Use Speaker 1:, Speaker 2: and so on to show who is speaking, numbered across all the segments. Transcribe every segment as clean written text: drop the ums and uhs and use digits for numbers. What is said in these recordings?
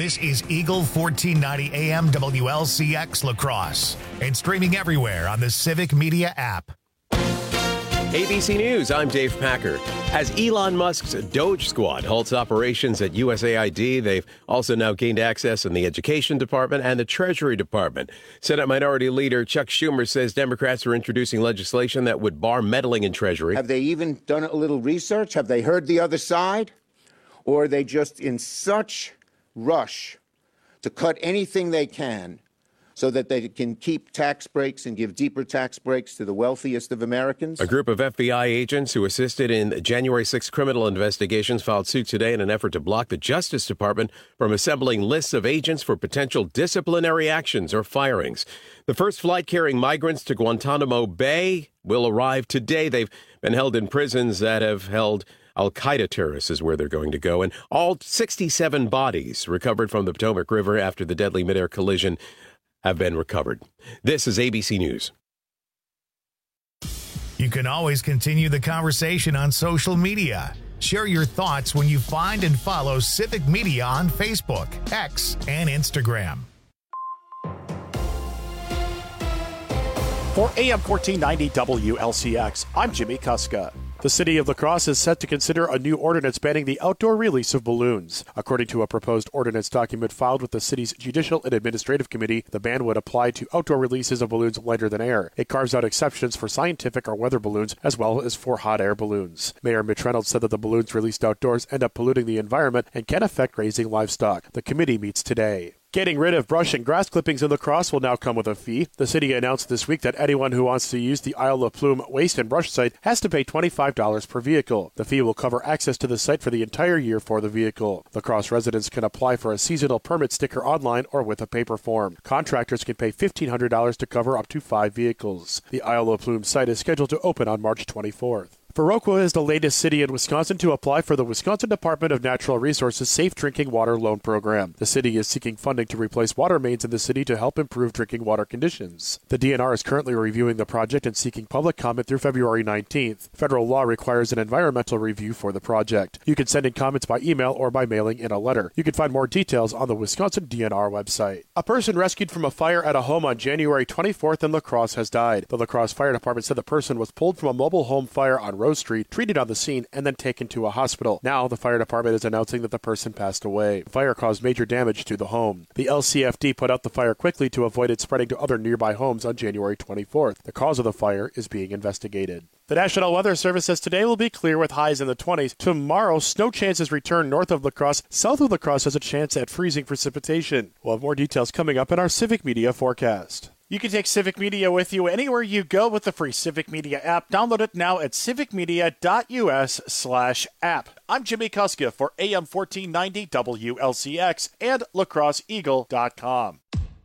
Speaker 1: This is Eagle 1490 AM WLCX La Crosse and streaming everywhere on the Civic Media app.
Speaker 2: ABC News, I'm Dave Packer. As Elon Musk's Doge Squad halts operations at USAID, they've also now gained access in the Education Department and the Treasury Department. Senate Minority Leader Chuck Schumer says Democrats are introducing legislation that would bar meddling in Treasury.
Speaker 3: Have they even done a little research? Have they heard the other side? Or are they just in such rush to cut anything they can so that they can keep tax breaks and give deeper tax breaks to the wealthiest of Americans?
Speaker 2: A group of FBI agents who assisted in January 6 criminal investigations filed suit today in an effort to block the Justice Department from assembling lists of agents for potential disciplinary actions or firings. The first flight carrying migrants to Guantanamo Bay will arrive today. They've been held in prisons that have held Al-Qaeda terrorists is where they're going to go. And all 67 bodies recovered from the Potomac River after the deadly midair collision have been recovered. This is ABC News.
Speaker 1: You can always continue the conversation on social media. Share your thoughts when you find and follow Civic Media on Facebook, X, and Instagram.
Speaker 4: For AM 1490 WLCX, I'm Jimmy Kuska. The city of La Crosse is set to consider a new ordinance banning the outdoor release of balloons. According to a proposed ordinance document filed with the city's Judicial and Administrative Committee, the ban would apply to outdoor releases of balloons lighter than air. It carves out exceptions for scientific or weather balloons as well as for hot air balloons. Mayor Mitch Reynolds said that the balloons released outdoors end up polluting the environment and can affect grazing livestock. The committee meets today. Getting rid of brush and grass clippings in La Crosse will now come with a fee. The city announced this week that anyone who wants to use the Isle of Plume waste and brush site has to pay $25 per vehicle. The fee will cover access to the site for the entire year for the vehicle. La Crosse residents can apply for a seasonal permit sticker online or with a paper form. Contractors can pay $1,500 to cover up to 5 vehicles. The Isle of Plume site is scheduled to open on March 24th. Viroqua is the latest city in Wisconsin to apply for the Wisconsin Department of Natural Resources Safe Drinking Water Loan Program. The city is seeking funding to replace water mains in the city to help improve drinking water conditions. The DNR is currently reviewing the project and seeking public comment through February 19th. Federal law requires an environmental review for the project. You can send in comments by email or by mailing in a letter. You can find more details on the Wisconsin DNR website. A person rescued from a fire at a home on January 24th in La Crosse has died. The La Crosse Fire Department said the person was pulled from a mobile home fire on Rose Street, treated on the scene, and then taken to a hospital. Now, the fire department is announcing that the person passed away. The fire caused major damage to the home. The LCFD put out the fire quickly to avoid it spreading to other nearby homes on January 24th. The cause of the fire is being investigated. The National Weather Service says today will be clear with highs in the 20s. Tomorrow, snow chances return north of La Crosse. South of La Crosse has a chance at freezing precipitation. We'll have more details coming up in our Civic Media forecast. You can take Civic Media with you anywhere you go with the free Civic Media app. Download it now at civicmedia.us/app. I'm Jimmy Kuska for AM 1490 WLCX and lacrosseeagle.com.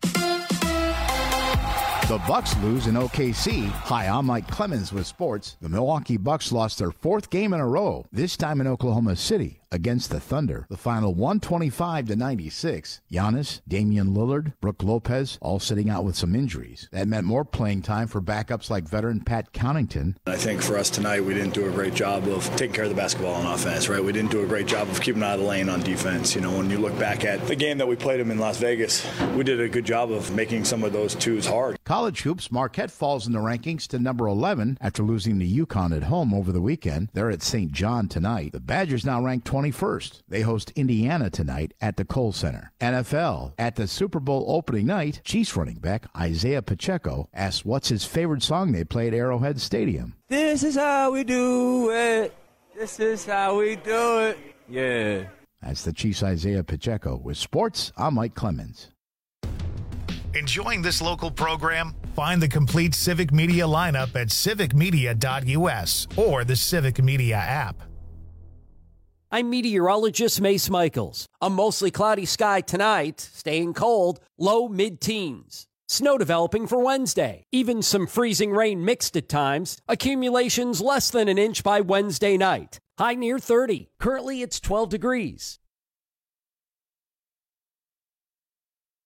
Speaker 5: The Bucks lose in OKC. Hi, I'm Mike Clemens with sports. The Milwaukee Bucks lost their 4th game in a row, this time in Oklahoma City against the Thunder. The final 125-96. Giannis, Damian Lillard, Brook Lopez all sitting out with some injuries. That meant more playing time for backups like veteran Pat Connaughton.
Speaker 6: I think for us tonight, we didn't do a great job of taking care of the basketball on offense, right? We didn't do a great job of keeping out of the lane on defense. You know, when you look back at the game that we played them in Las Vegas, we did a good job of making some of those twos hard.
Speaker 5: College hoops, Marquette falls in the rankings to number 11 after losing to UConn at home over the weekend. They're at St. John tonight. The Badgers now ranked 21st. They host Indiana tonight at the Kohl Center. NFL. At the Super Bowl opening night, Chiefs running back Isaiah Pacheco asked what's his favorite song they play at Arrowhead Stadium.
Speaker 7: This is how we do it. This is how we do it. Yeah.
Speaker 5: That's the Chiefs' Isaiah Pacheco. With sports, I'm Mike Clemens.
Speaker 1: Enjoying this local program? Find the complete Civic Media lineup at civicmedia.us or the Civic Media app.
Speaker 8: I'm meteorologist Mace Michaels. A mostly cloudy sky tonight, staying cold, low mid-teens. Snow developing for Wednesday. Even some freezing rain mixed at times. Accumulations less than an inch by Wednesday night. High near 30. Currently it's 12 degrees.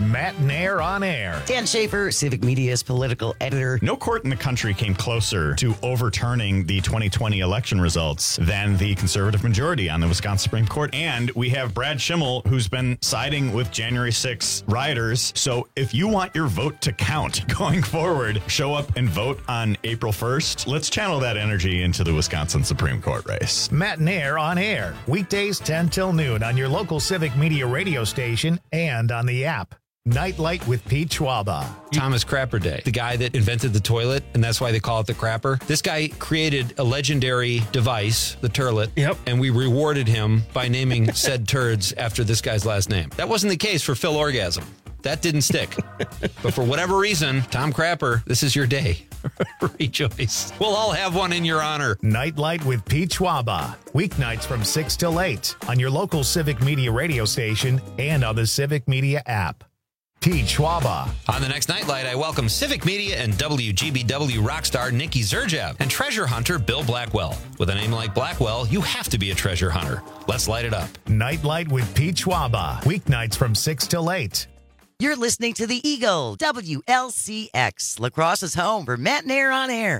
Speaker 1: Matt Nair on Air.
Speaker 9: Dan Schaefer, Civic Media's political editor.
Speaker 10: No court in the country came closer to overturning the 2020 election results than the conservative majority on the Wisconsin Supreme Court. And we have Brad Schimmel, who's been siding with January 6 rioters. So if you want your vote to count going forward, show up and vote on April 1st. Let's channel that energy into the Wisconsin Supreme Court race.
Speaker 1: Matt Nair on Air. Weekdays 10 till noon on your local Civic Media radio station and on the app. Nightlight with Pete Schwaba.
Speaker 11: Thomas Crapper Day, the guy that invented the toilet, and that's why they call it the crapper. This guy created a legendary device, the turlet, and we rewarded him by naming said turds after this guy's last name. That wasn't the case for Phil Orgasm. That didn't stick. But for whatever reason, Tom Crapper, this is your day. Rejoice. We'll all have one in your honor.
Speaker 1: Nightlight with Pete Schwaba. Weeknights from 6 till 8 on your local Civic Media radio station and on the Civic Media app. Pete Schwaba.
Speaker 11: On the next Nightlight, I welcome Civic Media and WGBW rock star Nikki Zerjev and treasure hunter Bill Blackwell. With a name like Blackwell, you have to be a treasure hunter. Let's light it up.
Speaker 1: Nightlight with Pete Schwaba. Weeknights from 6 till 8.
Speaker 9: You're listening to the Eagle, WLCX, La Crosse's home for Matt Nair on Air.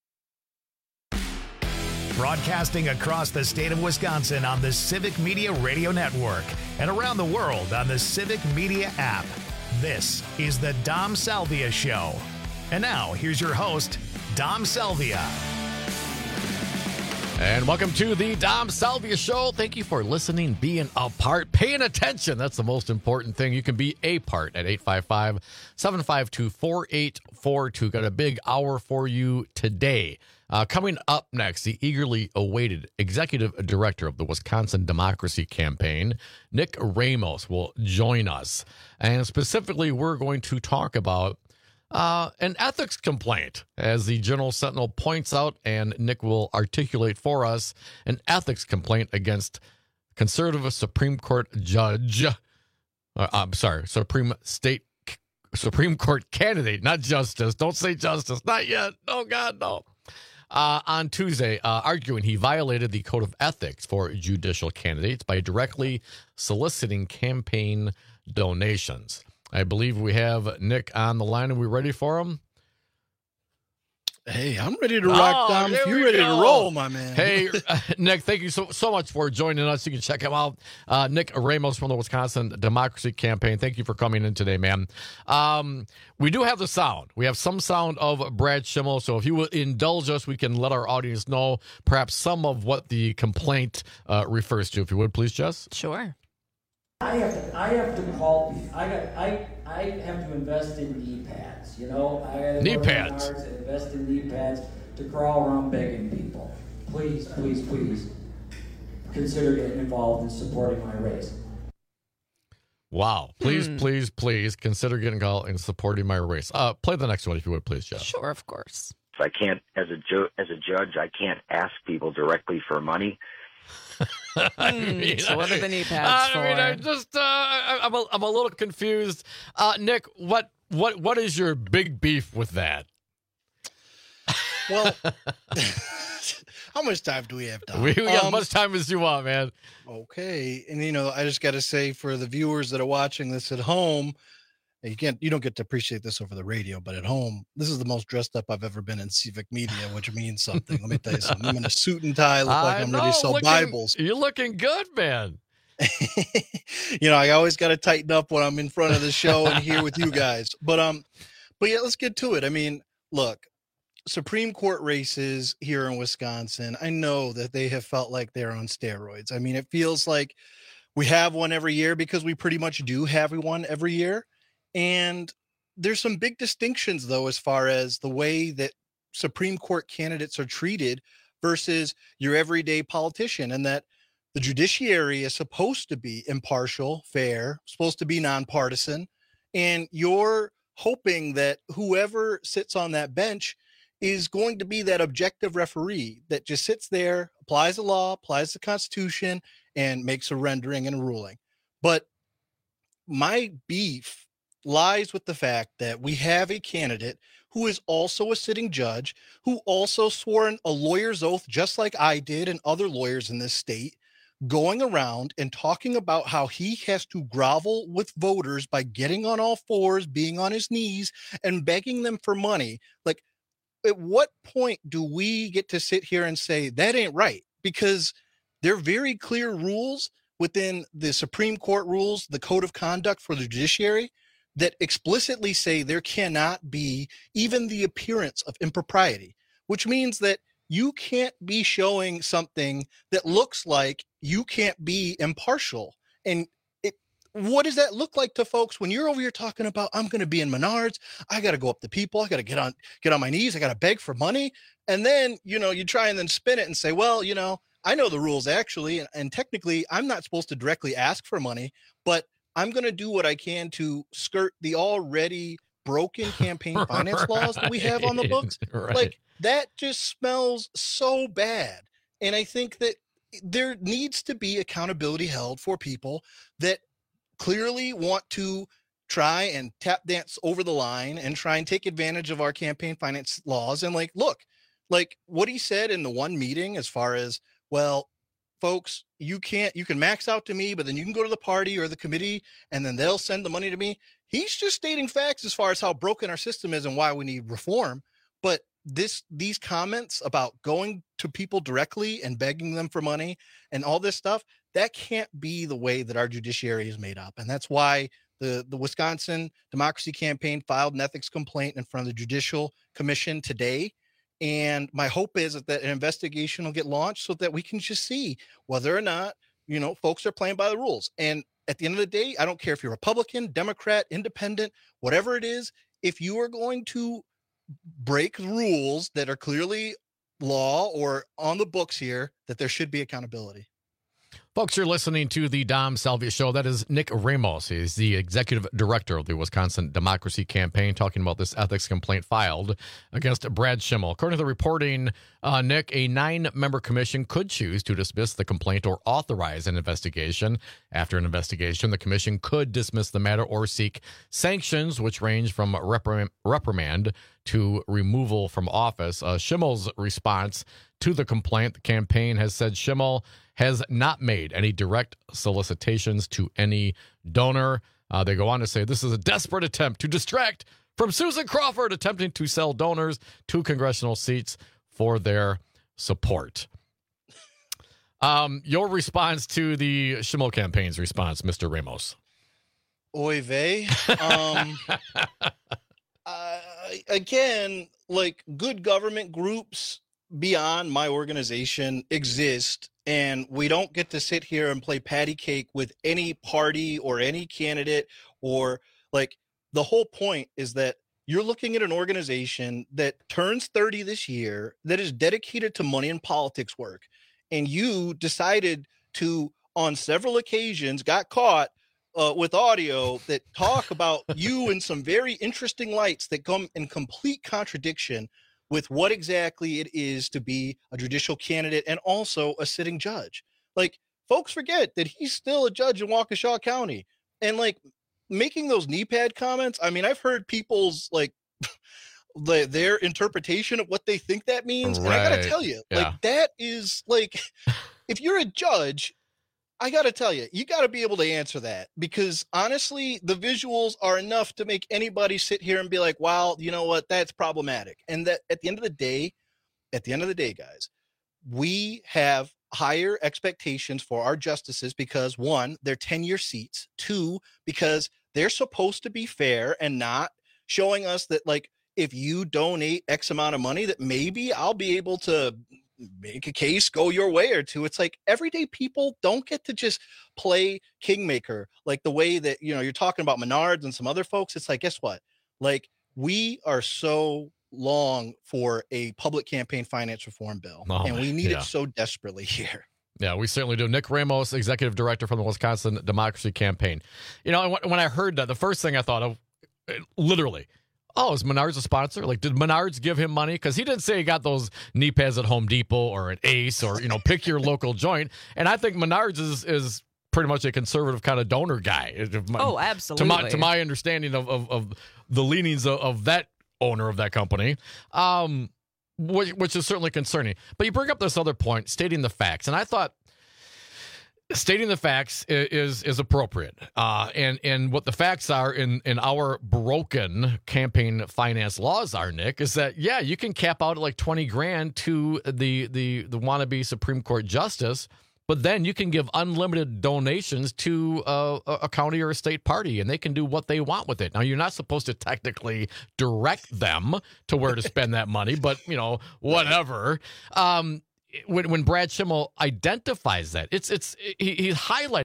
Speaker 1: Broadcasting across the state of Wisconsin on the Civic Media Radio Network and around the world on the Civic Media app. This is the Dom Salvia Show. And now, here's your host, Dom Salvia.
Speaker 12: And welcome to the Dom Salvia Show. Thank you for listening, being a part, paying attention. That's the most important thing. You can be a part at 855-752-4842. Got a big hour for you today. Coming up next, the eagerly awaited executive director of the Wisconsin Democracy Campaign, Nick Ramos, will join us. And specifically, we're going to talk about an ethics complaint, as the Journal Sentinel points out, and Nick will articulate for us an ethics complaint against conservative Supreme Court judge. Supreme Court candidate, not justice. Don't say justice, not yet. Oh God, no. On Tuesday, arguing he violated the code of ethics for judicial candidates by directly soliciting campaign donations. I believe we have Nick on the line. Are we ready for him?
Speaker 13: Hey, I'm ready to rock, Dom. If you're ready to roll, my man.
Speaker 12: Hey, Nick, thank you so much for joining us. You can check him out. Nick Ramos from the Wisconsin Democracy Campaign. Thank you for coming in today, man. We do have the sound. We have some sound of Brad Schimmel. So if you will indulge us, we can let our audience know perhaps some of what the complaint refers to. If you would, please, Jess.
Speaker 14: Sure.
Speaker 15: I have to call. I have to invest in knee pads. You know, I
Speaker 12: knee pads.
Speaker 15: Invest in knee pads to crawl around begging people. Please, please, please consider getting involved in supporting my race.
Speaker 12: Wow! Please, please, please consider getting involved in supporting my race. Play the next one if you would, please, Jeff.
Speaker 14: Sure, of course.
Speaker 16: I can't, as a judge, I can't ask people directly for money.
Speaker 14: I mean, so what are the knee pads for?
Speaker 12: I'm a little confused. Nick, what is your big beef with that?
Speaker 13: Well, how much time do we have, Tom?
Speaker 12: We got as much time as you want, man.
Speaker 13: Okay, and I just got to say, for the viewers that are watching this at home, you don't get to appreciate this over the radio, but at home, this is the most dressed up I've ever been in Civic Media, which means something. Let me tell you something. I'm in a suit and tie, look like I'm ready to sell Bibles.
Speaker 12: You're looking good, man.
Speaker 13: I always got to tighten up when I'm in front of the show and here with you guys. But yeah, let's get to it. I mean, look, Supreme Court races here in Wisconsin, I know that they have felt like they're on steroids. I mean, it feels like we have one every year because we pretty much do have one every year. And there's some big distinctions, though, as far as the way that Supreme Court candidates are treated versus your everyday politician, and that the judiciary is supposed to be impartial, fair, supposed to be nonpartisan. And you're hoping that whoever sits on that bench is going to be that objective referee that just sits there, applies the law, applies the Constitution, and makes a rendering and a ruling. But my beef lies with the fact that we have a candidate who is also a sitting judge, who also swore a lawyer's oath, just like I did and other lawyers in this state, going around and talking about how he has to grovel with voters by getting on all fours, being on his knees, and begging them for money. Like, at what point do we get to sit here and say that ain't right? Because there are very clear rules within the Supreme Court rules, the Code of Conduct for the judiciary, that explicitly say there cannot be even the appearance of impropriety, which means that you can't be showing something that looks like you can't be impartial. And what does that look like to folks when you're over here talking about, I'm going to be in Menards, I got to go up to people, I got to get on my knees, I got to beg for money. And then, you try and then spin it and say, well, I know the rules actually, and technically I'm not supposed to directly ask for money, but I'm going to do what I can to skirt the already broken campaign finance laws that we have on the books.
Speaker 12: Right.
Speaker 13: Like, that just smells so bad. And I think that there needs to be accountability held for people that clearly want to try and tap dance over the line and try and take advantage of our campaign finance laws. And look, what he said in the one meeting, as far as, well, folks, you can max out to me, but then you can go to the party or the committee and then they'll send the money to me. He's just stating facts as far as how broken our system is and why we need reform. But these comments about going to people directly and begging them for money and all this stuff, that can't be the way that our judiciary is made up. And that's why the Wisconsin Democracy Campaign filed an ethics complaint in front of the Judicial Commission today. And my hope is that an investigation will get launched so that we can just see whether or not, folks are playing by the rules. And at the end of the day, I don't care if you're Republican, Democrat, Independent, whatever it is, if you are going to break rules that are clearly law or on the books here, that there should be accountability.
Speaker 12: Folks, you're listening to the Dom Salvia Show. That is Nick Ramos. He's the executive director of the Wisconsin Democracy Campaign, talking about this ethics complaint filed against Brad Schimmel. According to the reporting, Nick, a 9-member commission could choose to dismiss the complaint or authorize an investigation. After an investigation, the commission could dismiss the matter or seek sanctions, which range from reprimand to removal from office. Schimmel's response to the complaint, the campaign has said Schimmel has not made any direct solicitations to any donor. They go on to say this is a desperate attempt to distract from Susan Crawford attempting to sell donors 2 congressional seats for their support. Your response to the Schimmel campaign's response, Mr. Ramos.
Speaker 13: Oy vey. Again, good government groups beyond my organization exist, and we don't get to sit here and play patty cake with any party or any candidate, or the whole point is that you're looking at an organization that turns 30 this year, that is dedicated to money and politics work. And you decided to, on several occasions, got caught with audio that talk about you in some very interesting lights that come in complete contradiction with what exactly it is to be a judicial candidate and also a sitting judge. Folks forget that he's still a judge in Waukesha County. And making those knee pad comments, I mean, I've heard people's their interpretation of what they think that means. Right. And I gotta tell you, that is if you're a judge, I got to tell you, you got to be able to answer that, because honestly, the visuals are enough to make anybody sit here and be like, wow, you know what? That's problematic. And that at the end of the day, guys, we have higher expectations for our justices because 1, they're 10-year seats. 2, because they're supposed to be fair and not showing us that if you donate X amount of money, that maybe I'll be able to make a case go your way or two. It's everyday people don't get to just play kingmaker the way that you're talking about Menards and some other folks. It's guess what, we are so long for a public campaign finance reform bill, and we need it so desperately here.
Speaker 12: Yeah, we certainly do. Nick Ramos, executive director from the Wisconsin Democracy Campaign. When I heard that, the first thing I thought of, literally, oh, is Menards a sponsor? Did Menards give him money? Because he didn't say he got those knee pads at Home Depot or at Ace or, pick your local joint. And I think Menards is pretty much a conservative kind of donor guy.
Speaker 14: Oh, absolutely.
Speaker 12: To my understanding of the leanings of that owner of that company, which is certainly concerning. But you bring up this other point, stating the facts. And I thought, Stating the facts is appropriate. And what the facts are in our broken campaign finance laws are, Nick, is that, yeah, you can cap out at like $20,000 to the wannabe Supreme Court justice, but then you can give unlimited donations to a county or a state party, and they can do what they want with it. Now, you're not supposed to technically direct them to where to spend that money, but, whatever. When Brad Schimmel identifies that, he highlights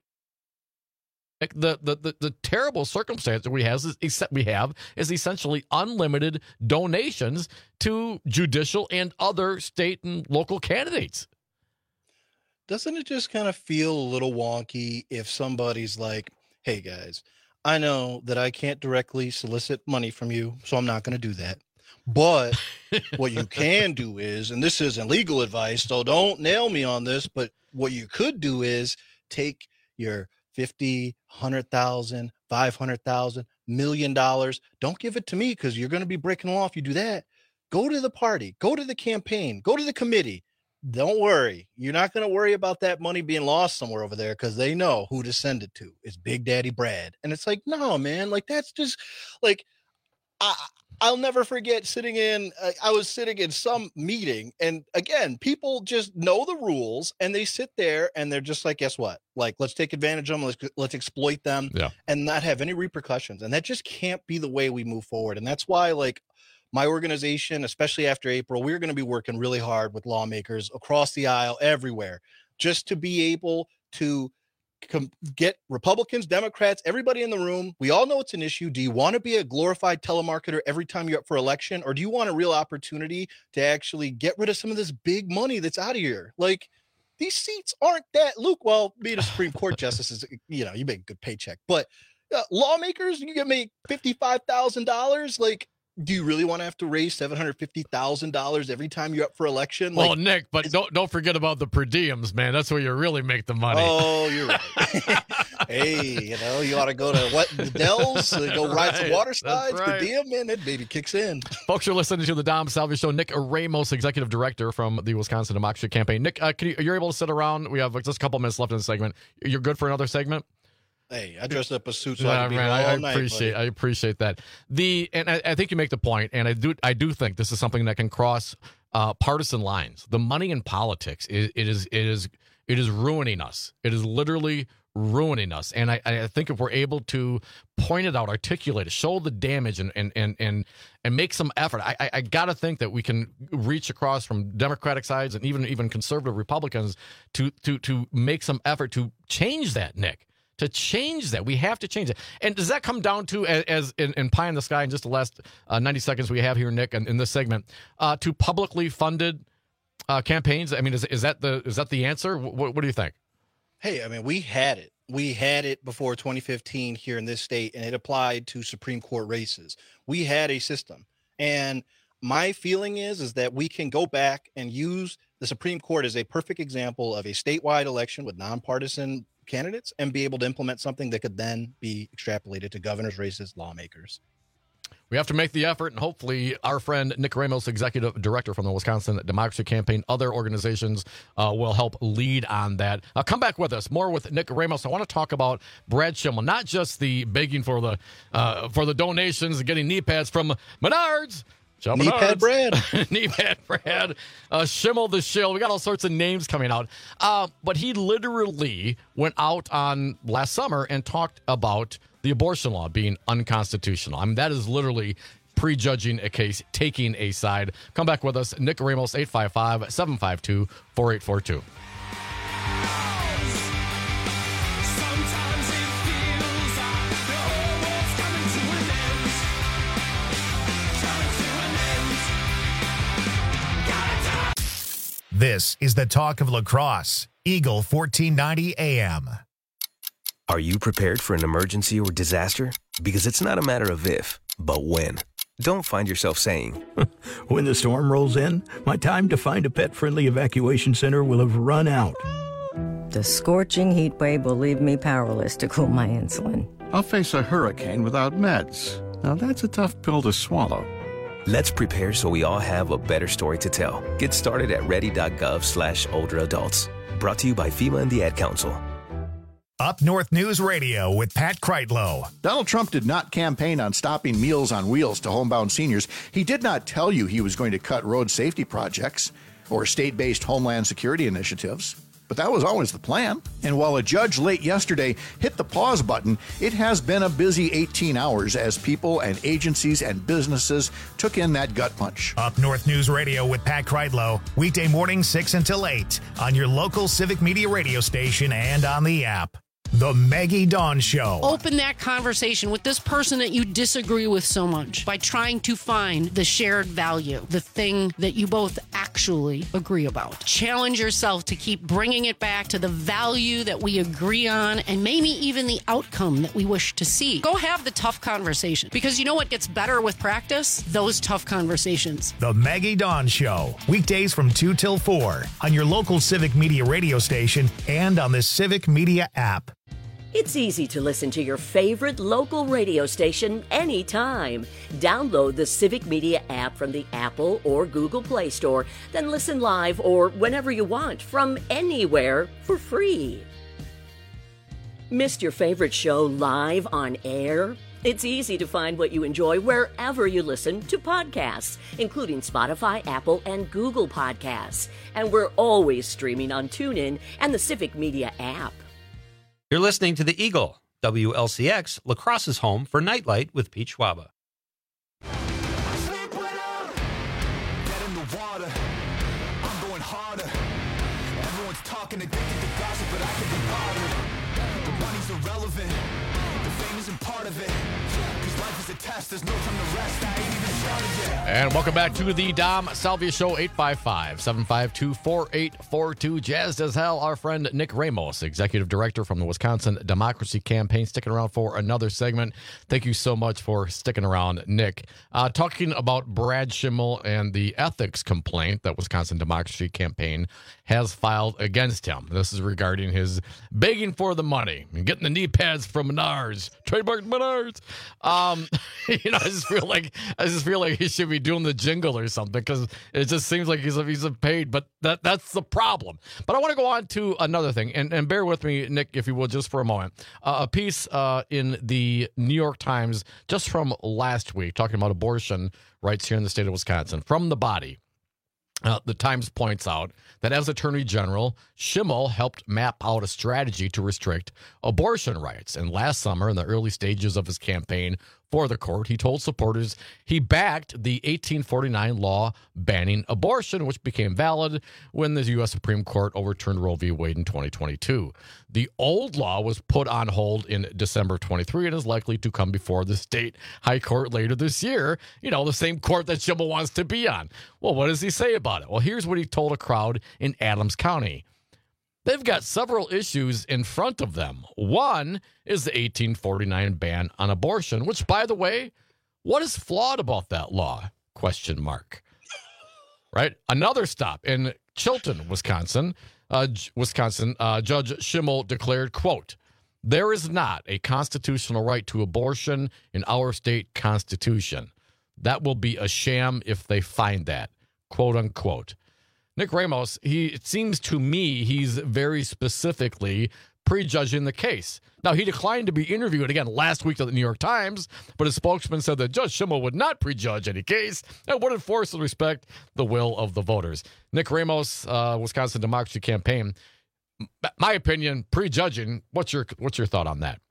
Speaker 12: the terrible circumstance that we have is essentially unlimited donations to judicial and other state and local candidates.
Speaker 13: Doesn't it just kind of feel a little wonky if somebody's like, hey guys, I know that I can't directly solicit money from you, so I'm not going to do that. But what you can do is, and this isn't legal advice, so don't nail me on this, but what you could do is take your $50,000, $100,000, $500,000, $1 million. Don't give it to me because you're going to be breaking the law if you do that. Go to the party, go to the campaign, go to the committee. Don't worry. You're not going to worry about that money being lost somewhere over there because they know who to send it to. It's Big Daddy Brad. And it's like, no, man, like that's just like, I'll never forget I was sitting in some meeting, and again, people just know the rules and they sit there and they're just like, guess what? Like, let's take advantage of them. Let's exploit them and not have any repercussions. And that just can't be the way we move forward. And that's why, like, my organization, especially after April, we're going to be working really hard with lawmakers across the aisle, everywhere, just to be able to get Republicans, Democrats, everybody in the room. We all know it's an issue. Do you want to be a glorified telemarketer every time you're up for election? Or do you want a real opportunity to actually get rid of some of this big money that's out of here? Like, these seats aren't that, Luke, well, being a Supreme Court justice is, you make a good paycheck, but lawmakers, you get make $55,000. Like, do you really want to have to raise $750,000 every time you're up for election?
Speaker 12: Well, Nick, but don't forget about the per diems, man. That's where you really make the money.
Speaker 13: Oh, you're right. Hey, you ought to go to the Dells, go ride some water slides. Right. Per diem, man, that baby kicks in.
Speaker 12: Folks, you're listening to the Dom Salvia Show. Nick Ramos, Executive Director from the Wisconsin Democracy Campaign. Nick, you're able to sit around. We have just a couple minutes left in the segment. You're good for another segment?
Speaker 13: Hey, I dressed up a suit so I can be here all night.
Speaker 12: I appreciate that. And I think you make the point, and I do think this is something that can cross partisan lines. The money in politics it is ruining us. It is literally ruining us. And I think if we're able to point it out, articulate it, show the damage, and make some effort, I got to think that we can reach across from Democratic sides and even conservative Republicans to make some effort to change that, Nick. To change that. We have to change it. And does that come down to, as in pie in the sky in just the last 90 seconds we have here, Nick, in this segment, to publicly funded campaigns? I mean, is that the answer? What do you think?
Speaker 13: Hey, I mean, we had it. We had it before 2015 here in this state, and it applied to Supreme Court races. We had a system. And my feeling is that we can go back and use the Supreme Court as a perfect example of a statewide election with nonpartisan candidates and be able to implement something that could then be extrapolated to governor's races, lawmakers.
Speaker 12: We have to make the effort, and hopefully our friend Nick Ramos, Executive Director from the Wisconsin Democracy Campaign, other organizations will help lead on that. Come back with us. More with Nick Ramos. I want to talk about Brad Schimmel, not just the begging for the donations and getting knee pads from Menards.
Speaker 13: Knee pad Brad.
Speaker 12: Knee pad Brad. Schimmel the Shill. We got all sorts of names coming out. But he literally went out on last summer and talked about the abortion law being unconstitutional. I mean, that is literally prejudging a case, taking a side. Come back with us. Nick Ramos, 855-752-4842.
Speaker 1: This is the talk of lacrosse. Eagle 1490 AM.
Speaker 17: Are you prepared for an emergency or disaster? Because it's not a matter of if, but when. Don't find yourself saying,
Speaker 18: when the storm rolls in, my time to find a pet-friendly evacuation center will have run out.
Speaker 19: The scorching heat wave will leave me powerless to cool my insulin.
Speaker 20: I'll face a hurricane without meds. Now that's a tough pill to swallow.
Speaker 17: Let's prepare so we all have a better story to tell. Get started at ready.gov/older adults. Brought to you by FEMA and the Ad Council.
Speaker 1: Up North News Radio with Pat Kreitlow.
Speaker 21: Donald Trump did not campaign on stopping Meals on Wheels to homebound seniors. He did not tell you he was going to cut road safety projects or state-based homeland security initiatives. But that was always the plan. And while a judge late yesterday hit the pause button, it has been a busy 18 hours as people and agencies and businesses took in that gut punch.
Speaker 1: Up North News Radio with Pat Kreitlow, weekday morning 6 until 8 on your local Civic Media radio station and on the app. The Maggie Dawn Show.
Speaker 22: Open that conversation with this person that you disagree with so much by trying to find the shared value, the thing that you both actually agree about. Challenge yourself to keep bringing it back to the value that we agree on and maybe even the outcome that we wish to see. Go have the tough conversation, because you know what gets better with practice? Those tough conversations.
Speaker 1: The Maggie Dawn Show. Weekdays from 2 till 4 on your local Civic Media radio station and on the Civic Media app.
Speaker 23: It's easy to listen to your favorite local radio station anytime. Download the Civic Media app from the Apple or Google Play Store, then listen live or whenever you want from anywhere for free. Missed your favorite show live on air? It's easy to find what you enjoy wherever you listen to podcasts, including Spotify, Apple, and Google Podcasts. And we're always streaming on TuneIn and the Civic Media app.
Speaker 11: You're listening to The Eagle, WLCX, La Crosse's home for Nightlight with Pete Schwaba.
Speaker 12: And welcome back to the Dom Salvia Show, 855-752-4842. Jazzed as hell, our friend Nick Ramos, Executive Director from the Wisconsin Democracy Campaign, sticking around for another segment. Thank you so much for sticking around, Nick. Talking about Brad Schimmel and the ethics complaint that Wisconsin Democracy Campaign has filed against him. This is regarding his begging for the money and getting the knee pads from Menards, trademark Menards. I just feel like he should be doing the jingle or something, because it just seems like he's paid, but that's the problem. But I want to go on to another thing, and bear with me, Nick, if you will, just for a moment. A piece in the New York Times just from last week talking about abortion rights here in the state of Wisconsin. From The Body, the Times points out that as Attorney General, Schimmel helped map out a strategy to restrict abortion rights. And last summer, in the early stages of his campaign for the court, he told supporters he backed the 1849 law banning abortion, which became valid when the U.S. Supreme Court overturned Roe v. Wade in 2022. The old law was put on hold in December 23 and is likely to come before the state high court later this year, the same court that Schimmel wants to be on. Well, what does he say about it? Well, here's what he told a crowd in Adams County. They've got several issues in front of them. One is the 1849 ban on abortion, which, by the way, what is flawed about that law? ? Right? Another stop in Chilton, Wisconsin. Judge Schimmel declared, quote, "There is not a constitutional right to abortion in our state constitution. That will be a sham if they find that," quote unquote. Nick Ramos, it seems to me he's very specifically prejudging the case. Now, he declined to be interviewed again last week at the New York Times, but his spokesman said that Judge Schimmel would not prejudge any case and would enforce and respect the will of the voters. Nick Ramos, Wisconsin Democracy Campaign, my opinion, prejudging. What's your thought on that?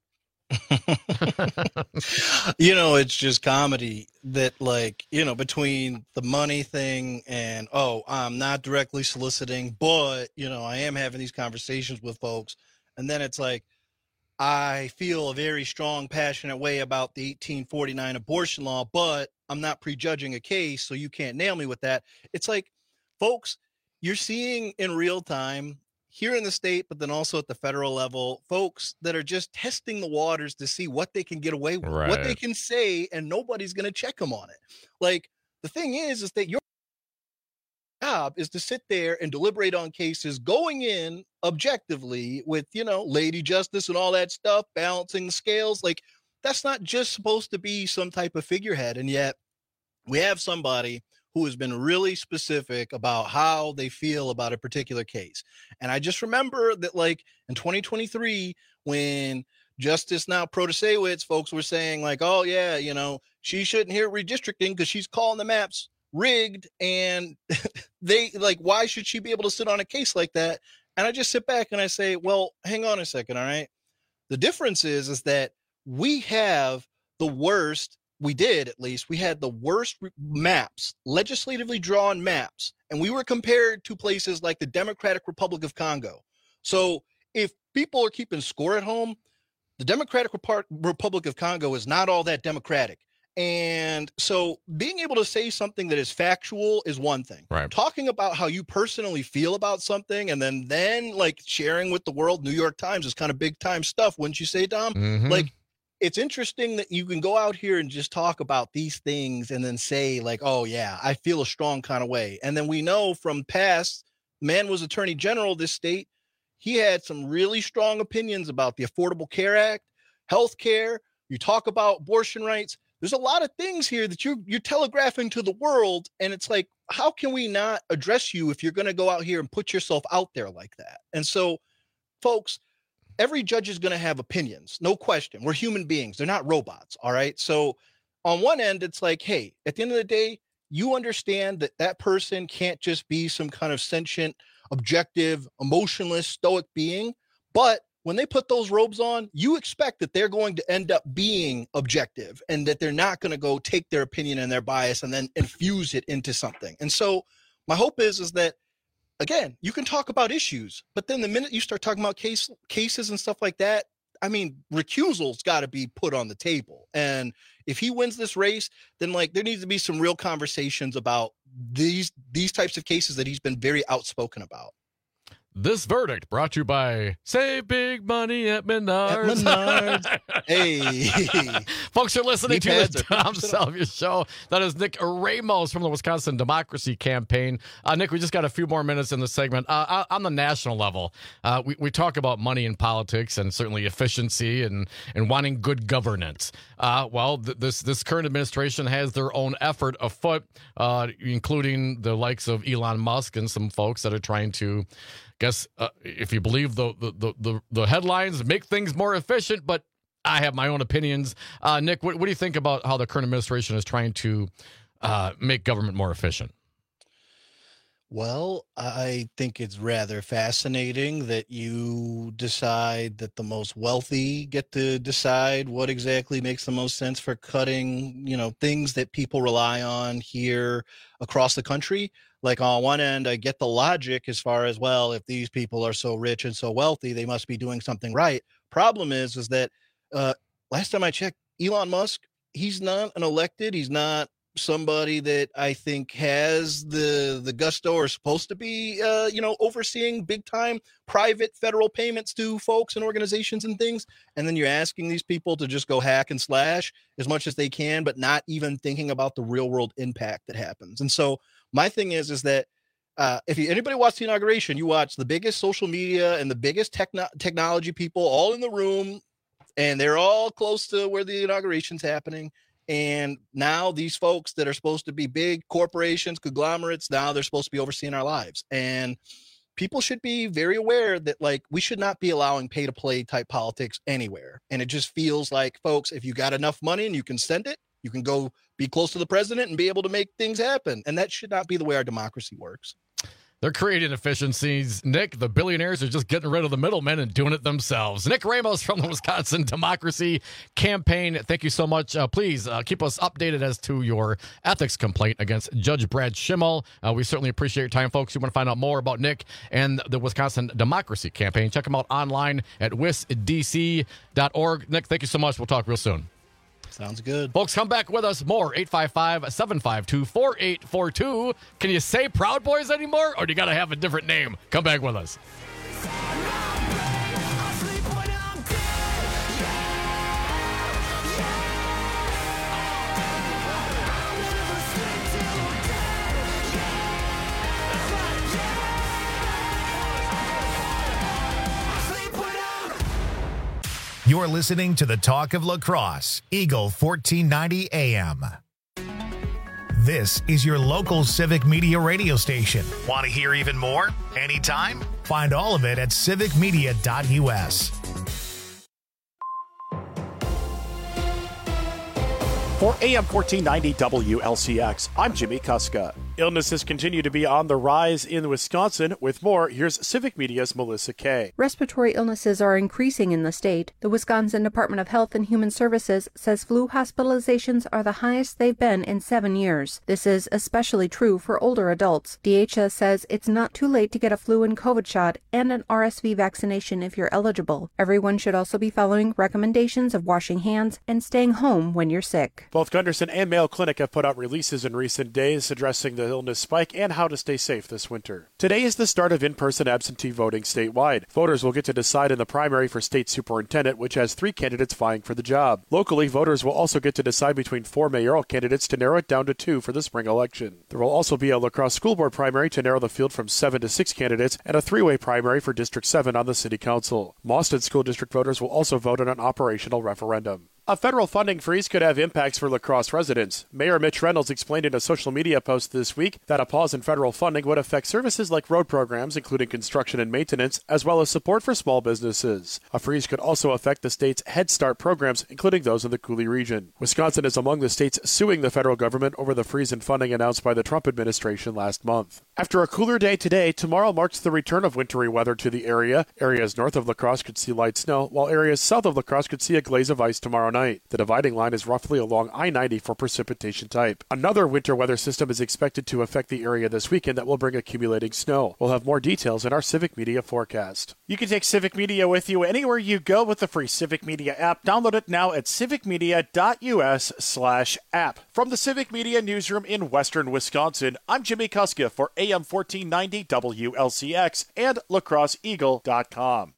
Speaker 13: It's just comedy that, between the money thing and, I'm not directly soliciting, but, I am having these conversations with folks. And then it's like, I feel a very strong, passionate way about the 1849 abortion law, but I'm not prejudging a case, so you can't nail me with that. It's like, folks, you're seeing in real time here in the state, but then also at the federal level, folks that are just testing the waters to see what they can get away with, what they can say, and nobody's going to check them on it. Like, the thing is that your job is to sit there and deliberate on cases going in objectively with, Lady Justice and all that stuff, balancing the scales. Like, that's not just supposed to be some type of figurehead. And yet we have somebody who has been really specific about how they feel about a particular case. And I just remember that, like, in 2023, when Justice now Protasewicz folks were saying, like, oh, yeah, you know, she shouldn't hear redistricting because she's calling the maps rigged. And they, like, why should she be able to sit on a case like that? And I just sit back and I say, well, hang on a second, all right? The difference is that we have the worst, we did at least, we had the worst maps, legislatively drawn maps, and we were compared to places like the Democratic Republic of Congo. So if people are keeping score at home, the Democratic Republic of Congo is not all that democratic. And so being able to say something that is factual is one thing.
Speaker 12: Right.
Speaker 13: Talking about how you personally feel about something and then like sharing with the world, New York Times is kind of big time stuff, wouldn't you say, Dom?
Speaker 12: Mm-hmm.
Speaker 13: Like, it's interesting that you can go out here and just talk about these things and then say, like, oh, yeah, I feel a strong kind of way. And then we know from past, man was Attorney General of this state. He had some really strong opinions about the Affordable Care Act, health care. You talk about abortion rights. There's a lot of things here that you're telegraphing to the world. And it's like, how can we not address you if you're going to go out here and put yourself out there like that? And so, folks, every judge is going to have opinions. No question. We're human beings. They're not robots. All right. So on one end, it's like, hey, at the end of the day, you understand that that person can't just be some kind of sentient, objective, emotionless, stoic being. But when they put those robes on, you expect that they're going to end up being objective and that they're not going to go take their opinion and their bias and then infuse it into something. And so my hope is that, again, you can talk about issues, but then the minute you start talking about cases and stuff like that, I mean, recusal's got to be put on the table. And if he wins this race, then like there needs to be some real conversations about these types of cases that he's been very outspoken about.
Speaker 12: This verdict brought to you by Save Big Money at Menards.
Speaker 13: Hey.
Speaker 12: Folks, you're listening to the Tom Salvia Show. That is Nick Ramos from the Wisconsin Democracy Campaign. Nick, we just got a few more minutes in the segment. On the national level, we talk about money in politics and certainly efficiency and wanting good governance. This current administration has their own effort afoot, including the likes of Elon Musk and some folks that are trying to, guess if you believe the headlines, make things more efficient, but I have my own opinions. Nick, what do you think about how the current administration is trying to make government more efficient?
Speaker 13: Well, I think it's rather fascinating that you decide that the most wealthy get to decide what exactly makes the most sense for cutting, things that people rely on here across the country. Like on one end, I get the logic as far as, well, if these people are so rich and so wealthy, they must be doing something right. Problem is that last time I checked, Elon Musk, he's not an elected. He's not somebody that I think has the gusto or supposed to be, overseeing big time private federal payments to folks and organizations and things. And then you're asking these people to just go hack and slash as much as they can, but not even thinking about the real world impact that happens. And so my thing is that if anybody watched the inauguration, you watch the biggest social media and the biggest technology people all in the room, and they're all close to where the inauguration's happening. And now these folks that are supposed to be big corporations, conglomerates, now they're supposed to be overseeing our lives. And people should be very aware that, like, we should not be allowing pay to play type politics anywhere. And it just feels like, folks, if you got enough money and you can send it, you can go be close to the president and be able to make things happen. And that should not be the way our democracy works.
Speaker 12: They're creating efficiencies. Nick, the billionaires are just getting rid of the middlemen and doing it themselves. Nick Ramos from the Wisconsin Democracy Campaign. Thank you so much. Please keep us updated as to your ethics complaint against Judge Brad Schimmel. We certainly appreciate your time, folks. You want to find out more about Nick and the Wisconsin Democracy Campaign, check them out online at wisdc.org. Nick, thank you so much. We'll talk real soon.
Speaker 13: Sounds good.
Speaker 12: Folks, come back with us more. 855-752-4842. Can you say Proud Boys anymore, or do you got to have a different name? Come back with us.
Speaker 1: You're listening to the Talk of Lacrosse, Eagle 1490 AM. This is your local Civic Media radio station. Want to hear even more? Anytime? Find all of it at civicmedia.us.
Speaker 2: For AM 1490 WLCX, I'm Jimmy Kuska. Illnesses continue to be on the rise in Wisconsin. With more, here's Civic Media's Melissa Kay.
Speaker 3: Respiratory illnesses are increasing in the state. The Wisconsin Department of Health and Human Services says flu hospitalizations are the highest they've been in 7 years. This is especially true for older adults. DHS says it's not too late to get a flu and COVID shot and an RSV vaccination if you're eligible. Everyone should also be following recommendations of washing hands and staying home when you're sick.
Speaker 2: Both Gunderson and Mayo Clinic have put out releases in recent days addressing the illness spike and how to stay safe this winter. Today is the start of in-person absentee voting statewide. Voters will get to decide in the primary for state superintendent, which has 3 candidates vying for the job. Locally, voters will also get to decide between 4 mayoral candidates to narrow it down to 2 for the spring election. There will also be a La Crosse School Board primary to narrow the field from 7 to 6 candidates and a 3-way primary for District 7 on the City Council. Mauston School District voters will also vote on an operational referendum. A federal funding freeze could have impacts for La Crosse residents. Mayor Mitch Reynolds explained in a social media post this week that a pause in federal funding would affect services like road programs, including construction and maintenance, as well as support for small businesses. A freeze could also affect the state's Head Start programs, including those in the Coulee region. Wisconsin is among the states suing the federal government over the freeze in funding announced by the Trump administration last month. After a cooler day today, tomorrow marks the return of wintry weather to the area. Areas north of La Crosse could see light snow, while areas south of La Crosse could see a glaze of ice tomorrow night. The dividing line is roughly along I-90 for precipitation type. Another winter weather system is expected to affect the area this weekend that will bring accumulating snow. We'll have more details in our Civic Media forecast. You can take Civic Media with you anywhere you go with the free Civic Media app. Download it now at civicmedia.us/app. From the Civic Media newsroom in Western Wisconsin, I'm Jimmy Kuska for AM 1490 WLCX and lacrosseeagle.com.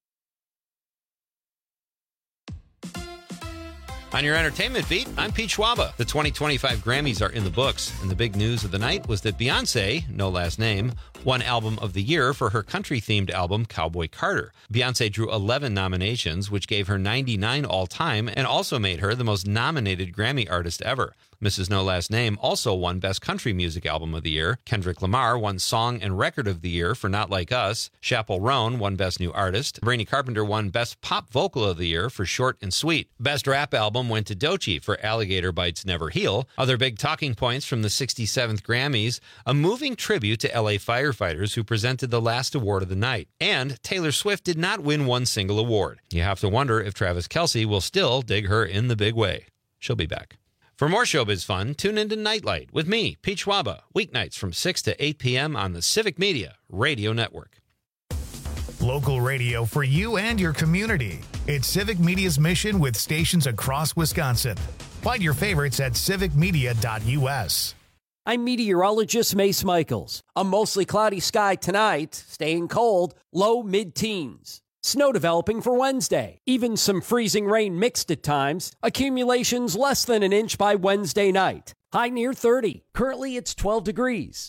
Speaker 11: On your entertainment beat, I'm Pete Schwaba. The 2025 Grammys are in the books, and the big news of the night was that Beyoncé, no last name, won Album of the Year for her country-themed album, Cowboy Carter. Beyoncé drew 11 nominations, which gave her 99 all-time, and also made her the most nominated Grammy artist ever. Mrs. No Last Name also won Best Country Music Album of the Year. Kendrick Lamar won Song and Record of the Year for Not Like Us. Chappell Roan won Best New Artist. Brainy Carpenter won Best Pop Vocal of the Year for Short and Sweet. Best Rap Album went to Doechii for Alligator Bites Never Heal. Other big talking points from the 67th Grammys, a moving tribute to LA firefighters who presented the last award of the night. And Taylor Swift did not win one single award. You have to wonder if Travis Kelce will still dig her in the big way. She'll be back. For more showbiz fun, tune into Nightlight with me, Pete Schwaba, weeknights from 6 to 8 p.m. on the Civic Media Radio Network.
Speaker 1: Local radio for you and your community. It's Civic Media's mission with stations across Wisconsin. Find your favorites at civicmedia.us.
Speaker 8: I'm meteorologist Mace Michaels. A mostly cloudy sky tonight, staying cold, low mid-teens. Snow developing for Wednesday. Even some freezing rain mixed at times. Accumulations less than an inch by Wednesday night. High near 30. Currently it's 12 degrees.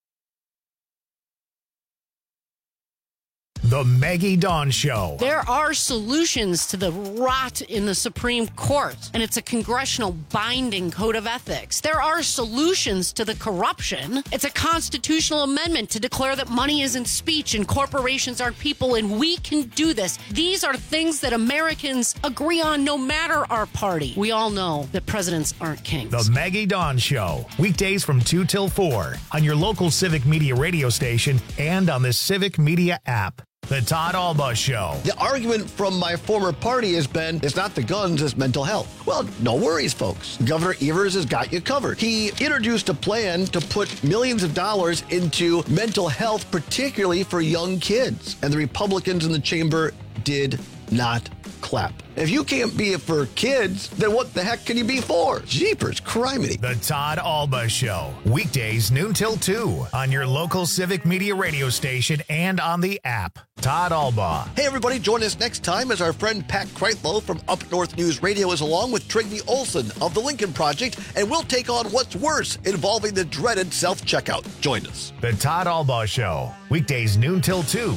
Speaker 1: The Maggie Dawn Show.
Speaker 22: There are solutions to the rot in the Supreme Court, and it's a congressional binding code of ethics. There are solutions to the corruption. It's a constitutional amendment to declare that money isn't speech and corporations aren't people, and we can do this. These are things that Americans agree on no matter our party. We all know that presidents aren't kings.
Speaker 1: The Maggie Dawn Show. Weekdays from 2 till 4 on your local Civic Media radio station and on the Civic Media app. The Todd Alba Show.
Speaker 4: The argument from my former party has been, it's not the guns, it's mental health. Well, no worries, folks. Governor Evers has got you covered. He introduced a plan to put millions of dollars into mental health, particularly for young kids. And the Republicans in the chamber did not clap. If you can't be it for kids, then what the heck can you be for? Jeepers, criminy.
Speaker 1: The Todd Alba Show. Weekdays noon till 2 on your local Civic Media radio station and on the app. Todd Alba.
Speaker 4: Hey, everybody, join us next time as our friend Pat Kreitlow from Up North News Radio is along with Trygve Olsen of the Lincoln Project, and we'll take on what's worse involving the dreaded self-checkout. Join us.
Speaker 1: The Todd Alba Show. Weekdays noon till 2.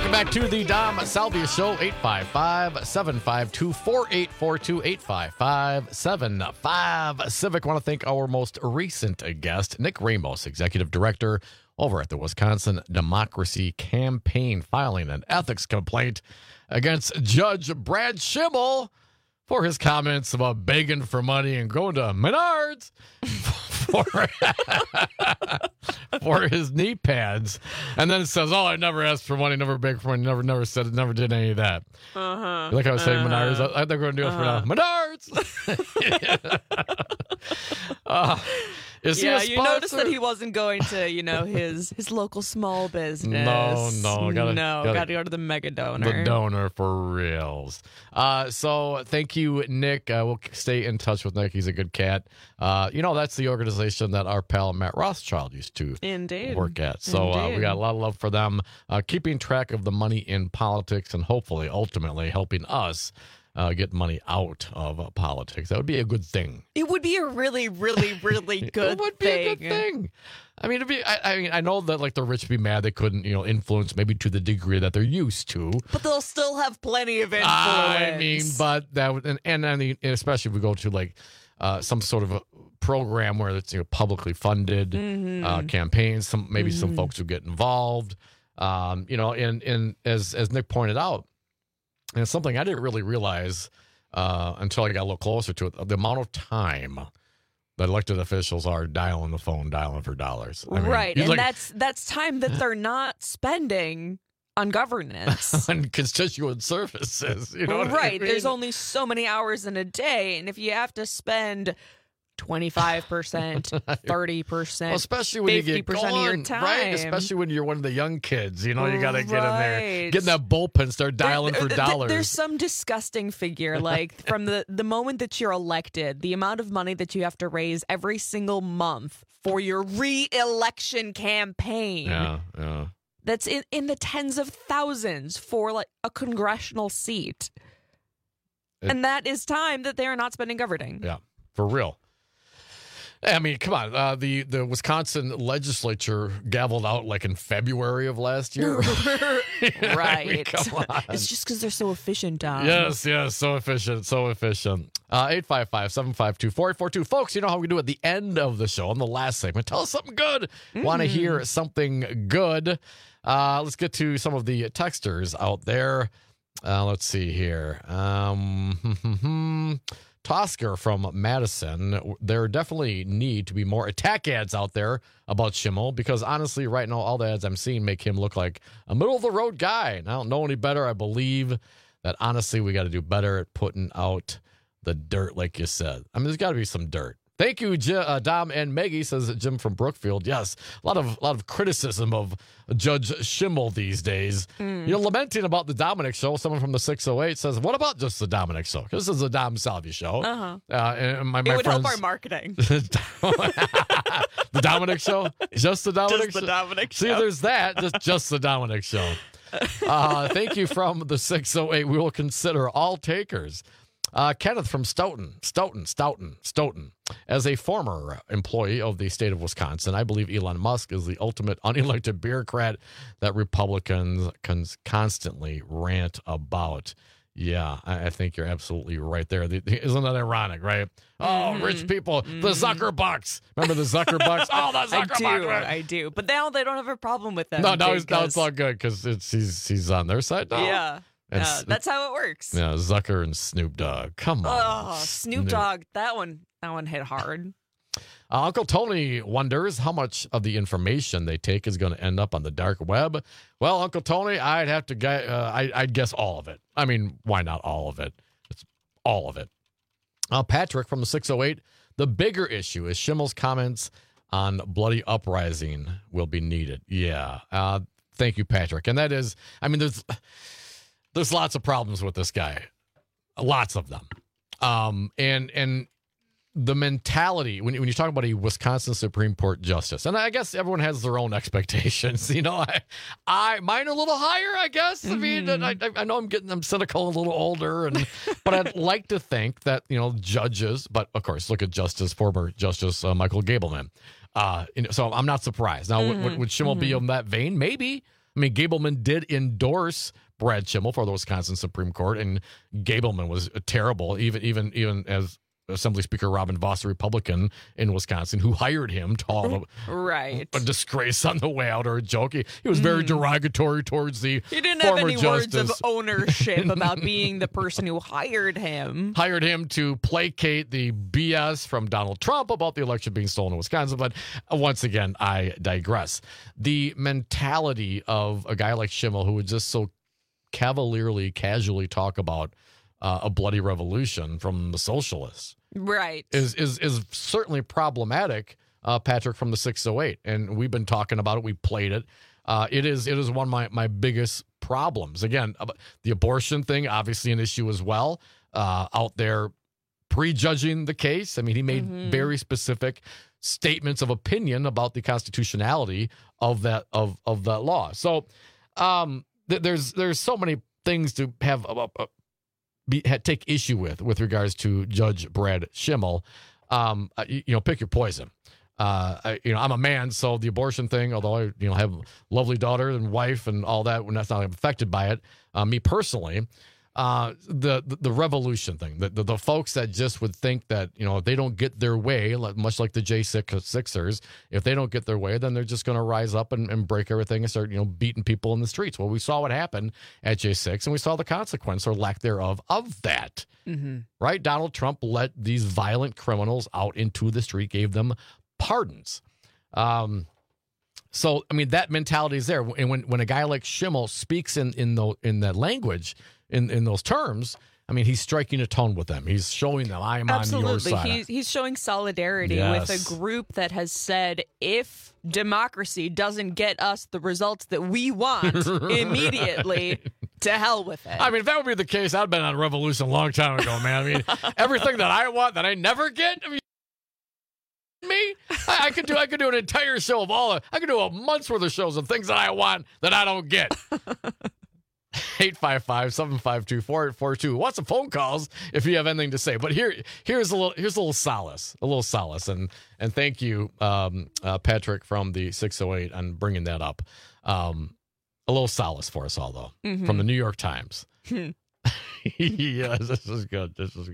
Speaker 12: Welcome back to the Dom Salvia Show, 855-752-4842, 855-75-CIVIC. Want to thank our most recent guest, Nick Ramos, Executive Director over at the Wisconsin Democracy Campaign, filing an ethics complaint against Judge Brad Schimmel for his comments about begging for money and going to Menards for his knee pads, and then it says, "Oh, I never asked for money, never begged for money, never said it, never did any of that." Like I was saying, Menards. They're going to do it for now. Menards.
Speaker 14: You noticed that he wasn't going to, his local small business.
Speaker 12: No,
Speaker 14: gotta go to the mega donor.
Speaker 12: The donor for reals. So thank you, Nick. We'll stay in touch with Nick. He's a good cat. That's the organization that our pal Matt Rothschild used to work at. So we got a lot of love for them, keeping track of the money in politics and hopefully, ultimately, helping us get money out of politics. That would be a good thing.
Speaker 14: It would be a really, really, really good
Speaker 12: It would be a good thing. I mean, I know that like the rich be mad they couldn't, influence maybe to the degree that they're used to.
Speaker 14: But they'll still have plenty of influence.
Speaker 12: I mean, but that would, and I mean, especially if we go to like some sort of a program where it's publicly funded campaigns. Some folks who get involved. And as Nick pointed out. And it's something I didn't really realize until I got a little closer to it. The amount of time that elected officials are dialing the phone, dialing for dollars. I mean,
Speaker 14: right. And that's time that they're not spending on governance.
Speaker 12: On constituent services. You know what
Speaker 14: right.
Speaker 12: I mean?
Speaker 14: There's only so many hours in a day. And if you have to spend 25%, 30%,
Speaker 12: well, especially when 50% you get going,
Speaker 14: of your time.
Speaker 12: Right? Especially when you're one of the young kids, you got to get in there, get in that bullpen, start dialing for dollars.
Speaker 14: There's some disgusting figure, like from the moment that you're elected, the amount of money that you have to raise every single month for your re-election campaign.
Speaker 12: Yeah.
Speaker 14: That's in the tens of thousands for like a congressional seat. And that is time that they are not spending governing.
Speaker 12: Yeah, for real. I mean, come on. The Wisconsin legislature gavelled out like in February of last year.
Speaker 14: Right.
Speaker 12: I mean, come on.
Speaker 14: It's just because they're so efficient, Dom.
Speaker 12: Yes, so efficient. 855-752-4842. Folks, you know how we do at the end of the show, on the last segment. Tell us something good. Want to hear something good. Let's get to some of the texters out there. Let's see here. Tosker from Madison, there definitely need to be more attack ads out there about Schimmel because honestly, right now, all the ads I'm seeing make him look like a middle-of-the-road guy. And I don't know any better. I believe that, honestly, we got to do better at putting out the dirt, like you said. I mean, there's got to be some dirt. Thank you, Dom and Maggie, says Jim from Brookfield. Yes, a lot of criticism of Judge Schimmel these days. You're lamenting about the Dominic Show. Someone from the 608 says, what about just the Dominic Show? This is the Dom Salvia Show.
Speaker 14: And my it would help our marketing.
Speaker 12: The Dominic Show? Just the Dominic
Speaker 14: Show? Just the Dominic Show.
Speaker 12: See, there's that. Just the Dominic Show. Thank you from the 608. We will consider all takers. Kenneth from Stoughton. As a former employee of the state of Wisconsin, I believe Elon Musk is the ultimate unelected bureaucrat that Republicans constantly rant about. Yeah, I think you're absolutely right there. Isn't that ironic, right? Oh, rich people, the Zuckerbucks. Remember the Zuckerbucks? Oh, the Zuckerbucks.
Speaker 14: I do. But now they don't have a problem with them.
Speaker 12: No, now it's all good because he's on their side now.
Speaker 14: Yeah. That's how it works.
Speaker 12: Yeah, Zucker and Snoop Dogg. Come on.
Speaker 14: Oh, Snoop Dogg. That one hit hard.
Speaker 12: Uncle Tony wonders how much of the information they take is going to end up on the dark web. Well, Uncle Tony, I'd have to I'd guess all of it. I mean, why not all of it? It's all of it. Patrick from the 608, the bigger issue is Schimmel's comments on bloody uprising will be needed. Yeah. Thank you, Patrick. And that is, I mean, there's lots of problems with this guy. Lots of them. And the mentality, when you talk about a Wisconsin Supreme Court justice, and I guess everyone has their own expectations. You know, mine are a little higher, I guess. I mean, I know I'm cynical, a little older, but I'd like to think that, judges, but of course, look at former Justice Michael Gableman. So I'm not surprised. Now, would Schimmel be in that vein? Maybe. mean, Gableman did endorse Brad Schimmel for the Wisconsin Supreme Court, and Gableman was terrible, even as Assembly Speaker Robin Vos, a Republican in Wisconsin, who hired him to haul a disgrace on the way out or a joke. He was very derogatory towards the
Speaker 14: He didn't
Speaker 12: former
Speaker 14: have any
Speaker 12: justice.
Speaker 14: words of ownership about being the person who hired him.
Speaker 12: Hired him to placate the BS from Donald Trump about the election being stolen in Wisconsin. But once again, I digress. The mentality of a guy like Schimmel, who would just so cavalierly, casually talk about a bloody revolution from the socialists,
Speaker 14: right,
Speaker 12: is certainly problematic, Patrick, from the 608. And we've been talking about it. We played it. It is one of my biggest problems. Again, the abortion thing, obviously an issue as well, out there prejudging the case. I mean, he made very specific statements of opinion about the constitutionality of that law. So there's so many things to have take issue with regards to Judge Brad Schimmel. Pick your poison. I'm a man, so the abortion thing, although I have a lovely daughter and wife and all that, when that's not affected by it. Me personally, the revolution thing, the folks that just would think that if they don't get their way, much like the J6ers, if they don't get their way, then they're just going to rise up and break everything and start beating people in the streets. Well, we saw what happened at J6, and we saw the consequence or lack thereof of that. Right? Donald Trump let these violent criminals out into the street, gave them pardons. So I mean, that mentality is there, and when a guy like Schimmel speaks in that language, in those terms, I mean, he's striking a tone with them. He's showing them, I am on your side.
Speaker 14: He's showing solidarity with a group that has said, if democracy doesn't get us the results that we want immediately, to hell with it.
Speaker 12: I mean, if that would be the case, I'd been on revolution a long time ago, man. I mean, everything that I want that I never get, I mean, me, I could do an entire show of I could do a month's worth of shows of things that I want that I don't get. 855-752-4842. Want some phone calls if you have anything to say. But here's a little solace, and thank you, Patrick from the 608, on bringing that up. A little solace for us all, though, from the New York Times. Yes, this is good.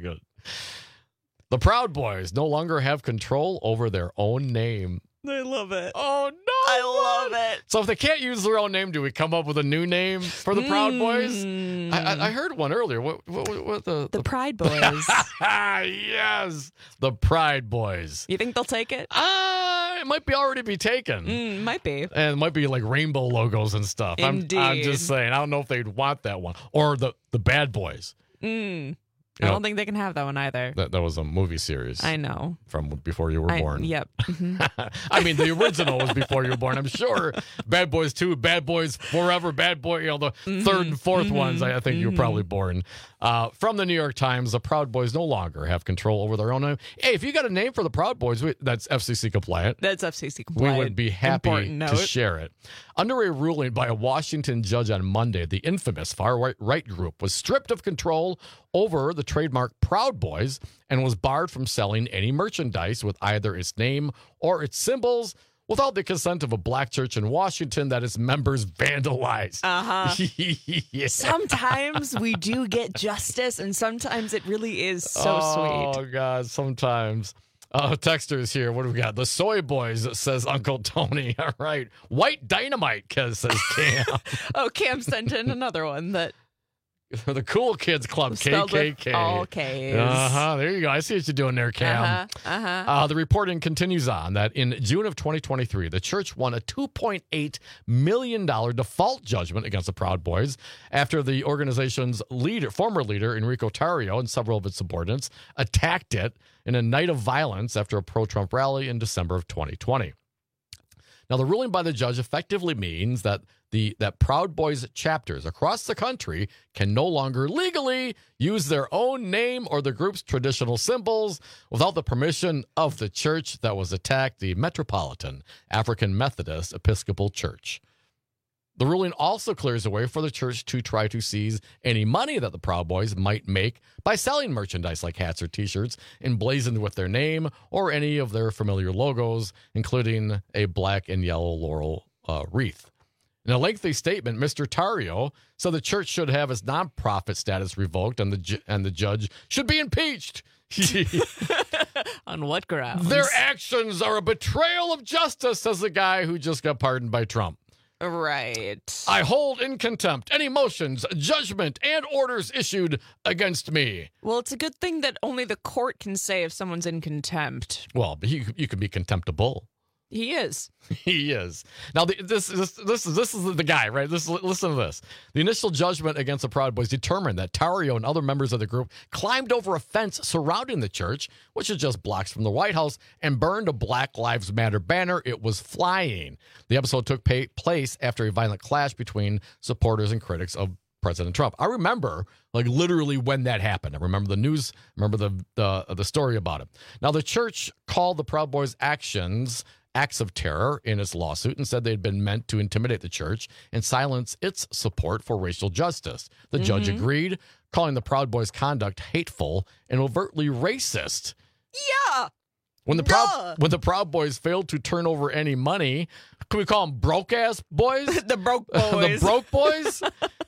Speaker 12: The Proud Boys no longer have control over their own name.
Speaker 14: I love it.
Speaker 12: Oh, no.
Speaker 14: I love it.
Speaker 12: So if they can't use their own name, do we come up with a new name for the Proud Boys? I heard one earlier. What the
Speaker 14: Pride Boys.
Speaker 12: Yes, the Pride Boys.
Speaker 14: You think they'll take it?
Speaker 12: It might already be taken.
Speaker 14: Might be.
Speaker 12: And it might be like rainbow logos and stuff.
Speaker 14: Indeed.
Speaker 12: I'm just saying. I don't know if they'd want that one. Or the Bad Boys.
Speaker 14: I don't think they can have that one either.
Speaker 12: That was a movie series.
Speaker 14: I know.
Speaker 12: From before you were born.
Speaker 14: Yep.
Speaker 12: I mean, the original was before you were born, I'm sure. Bad Boys 2, Bad Boys Forever, Bad Boy, the third and fourth ones, I think you were probably born. From the New York Times, the Proud Boys no longer have control over their own name. Hey, if you got a name for the Proud Boys, that's FCC compliant.
Speaker 14: That's FCC compliant.
Speaker 12: We would be happy to share it. Under a ruling by a Washington judge on Monday, the infamous far-right group was stripped of control over the trademark Proud Boys and was barred from selling any merchandise with either its name or its symbols without the consent of a black church in Washington that its members vandalized. Yeah.
Speaker 14: Sometimes we do get justice, and sometimes it really is so sweet.
Speaker 12: Oh, God, sometimes. Texters here. What do we got? The Soy Boys, says Uncle Tony. All right. White Dynamite, says Cam.
Speaker 14: Cam sent in another one that...
Speaker 12: The Cool Kids Club, KKK.
Speaker 14: All K's.
Speaker 12: There you go. I see what you're doing there, Cam. The reporting continues on that in June of 2023, the church won a $2.8 million default judgment against the Proud Boys after the organization's former leader, Enrico Tarrio, and several of its subordinates attacked it in a night of violence after a pro-Trump rally in December of 2020. Now, the ruling by the judge effectively means that that Proud Boys chapters across the country can no longer legally use their own name or the group's traditional symbols without the permission of the church that was attacked, the Metropolitan African Methodist Episcopal Church. The ruling also clears the way for the church to try to seize any money that the Proud Boys might make by selling merchandise like hats or T-shirts emblazoned with their name or any of their familiar logos, including a black and yellow laurel wreath. In a lengthy statement, Mr. Tarrio said the church should have its nonprofit status revoked and the judge should be impeached.
Speaker 14: On what grounds?
Speaker 12: Their actions are a betrayal of justice, says the guy who just got pardoned by Trump.
Speaker 14: Right.
Speaker 12: I hold in contempt any motions, judgment, and orders issued against me.
Speaker 14: Well, it's a good thing that only the court can say if someone's in contempt.
Speaker 12: Well, but you can be contemptible.
Speaker 14: He is.
Speaker 12: He is. Now, this is the guy, right? Listen to this. The initial judgment against the Proud Boys determined that Tarrio and other members of the group climbed over a fence surrounding the church, which is just blocks from the White House, and burned a Black Lives Matter banner. It was flying. The episode took place after a violent clash between supporters and critics of President Trump. I remember, like, literally when that happened. I remember the news, remember the story about it. Now, the church called the Proud Boys' actions acts of terror in its lawsuit and said they'd been meant to intimidate the church and silence its support for racial justice. The judge agreed, calling the Proud Boys' conduct hateful and overtly racist.
Speaker 14: Yeah.
Speaker 12: When the Proud Boys failed to turn over any money, can we call them broke-ass boys?
Speaker 14: The broke boys.
Speaker 12: The broke boys?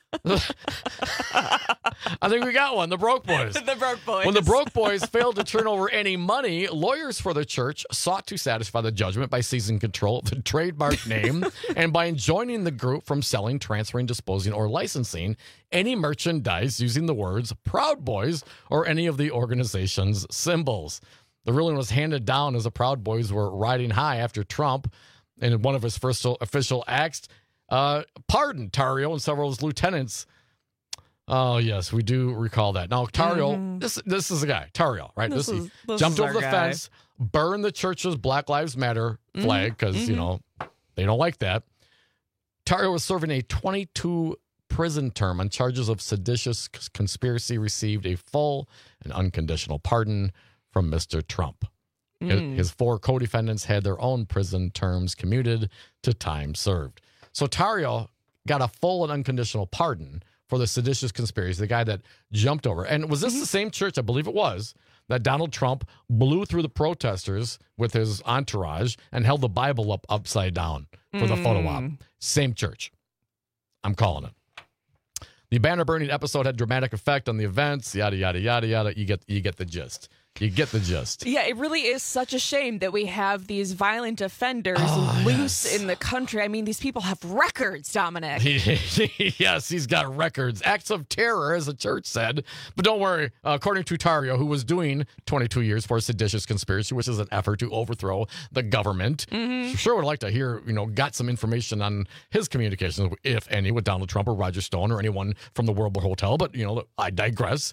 Speaker 12: I think we got one. The broke boys.
Speaker 14: The broke boys.
Speaker 12: When the broke boys failed to turn over any money, lawyers for the church sought to satisfy the judgment by seizing control of the trademark name and by enjoining the group from selling, transferring, disposing, or licensing any merchandise using the words Proud Boys or any of the organization's symbols. The ruling was handed down as the Proud Boys were riding high after Trump, in one of his first official acts, pardoned Tarrio and several of his lieutenants. Oh, yes, we do recall that. Now, Tarrio, this is the guy, Tarrio, right? This jumped over the fence, burned the church's Black Lives Matter flag because, you know, they don't like that. Tarrio was serving a 22-prison term on charges of seditious conspiracy, received a full and unconditional pardon from Mr. Trump. His 4 co-defendants had their own prison terms commuted to time served. So Tarrio got a full and unconditional pardon for the seditious conspiracy, the guy that jumped over. And was this the same church, I believe it was, that Donald Trump blew through the protesters with his entourage and held the Bible up upside down for the photo op? Same church. I'm calling it. The banner burning episode had dramatic effect on the events, yada, yada, yada, yada. You get the gist. You get the gist.
Speaker 14: Yeah, it really is such a shame that we have these violent offenders loose in the country. I mean, these people have records, Dominic.
Speaker 12: Yes, he's got records. Acts of terror, as the church said. But don't worry, according to Tarrio, who was doing 22 years for seditious conspiracy, which is an effort to overthrow the government. Sure would like to hear, got some information on his communications, if any, with Donald Trump or Roger Stone or anyone from the World Hotel. But, I digress.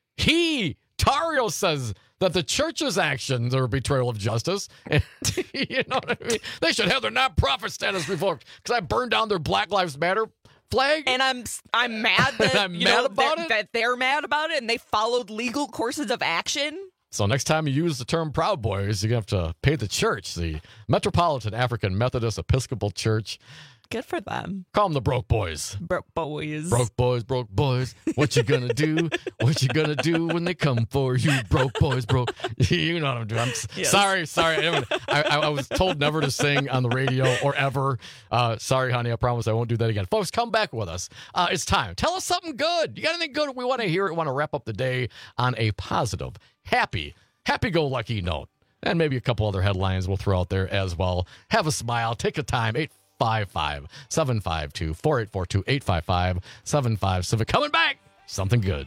Speaker 12: Tarrio says that the church's actions are a betrayal of justice. You know what I mean? They should have their nonprofit status revoked because I burned down their Black Lives Matter flag.
Speaker 14: And I'm mad that that they're mad about it and they followed legal courses of action.
Speaker 12: So next time you use the term Proud Boys, you're going to have to pay the church, the Metropolitan African Methodist Episcopal Church.
Speaker 14: Good for them.
Speaker 12: Call them the broke boys.
Speaker 14: Broke boys.
Speaker 12: Broke boys, broke boys. What you gonna do? What you gonna do when they come for you? Broke boys, broke. You know what I'm doing. Sorry. I was told never to sing on the radio or ever. Sorry, honey. I promise I won't do that again. Folks, come back with us. It's time. Tell us something good. You got anything good? We want to hear it. We want to wrap up the day on a positive, happy-go-lucky note. And maybe a couple other headlines we'll throw out there as well. Have a smile. Take a time. 855-752-4842-855-75 Civic. Coming back. Something good.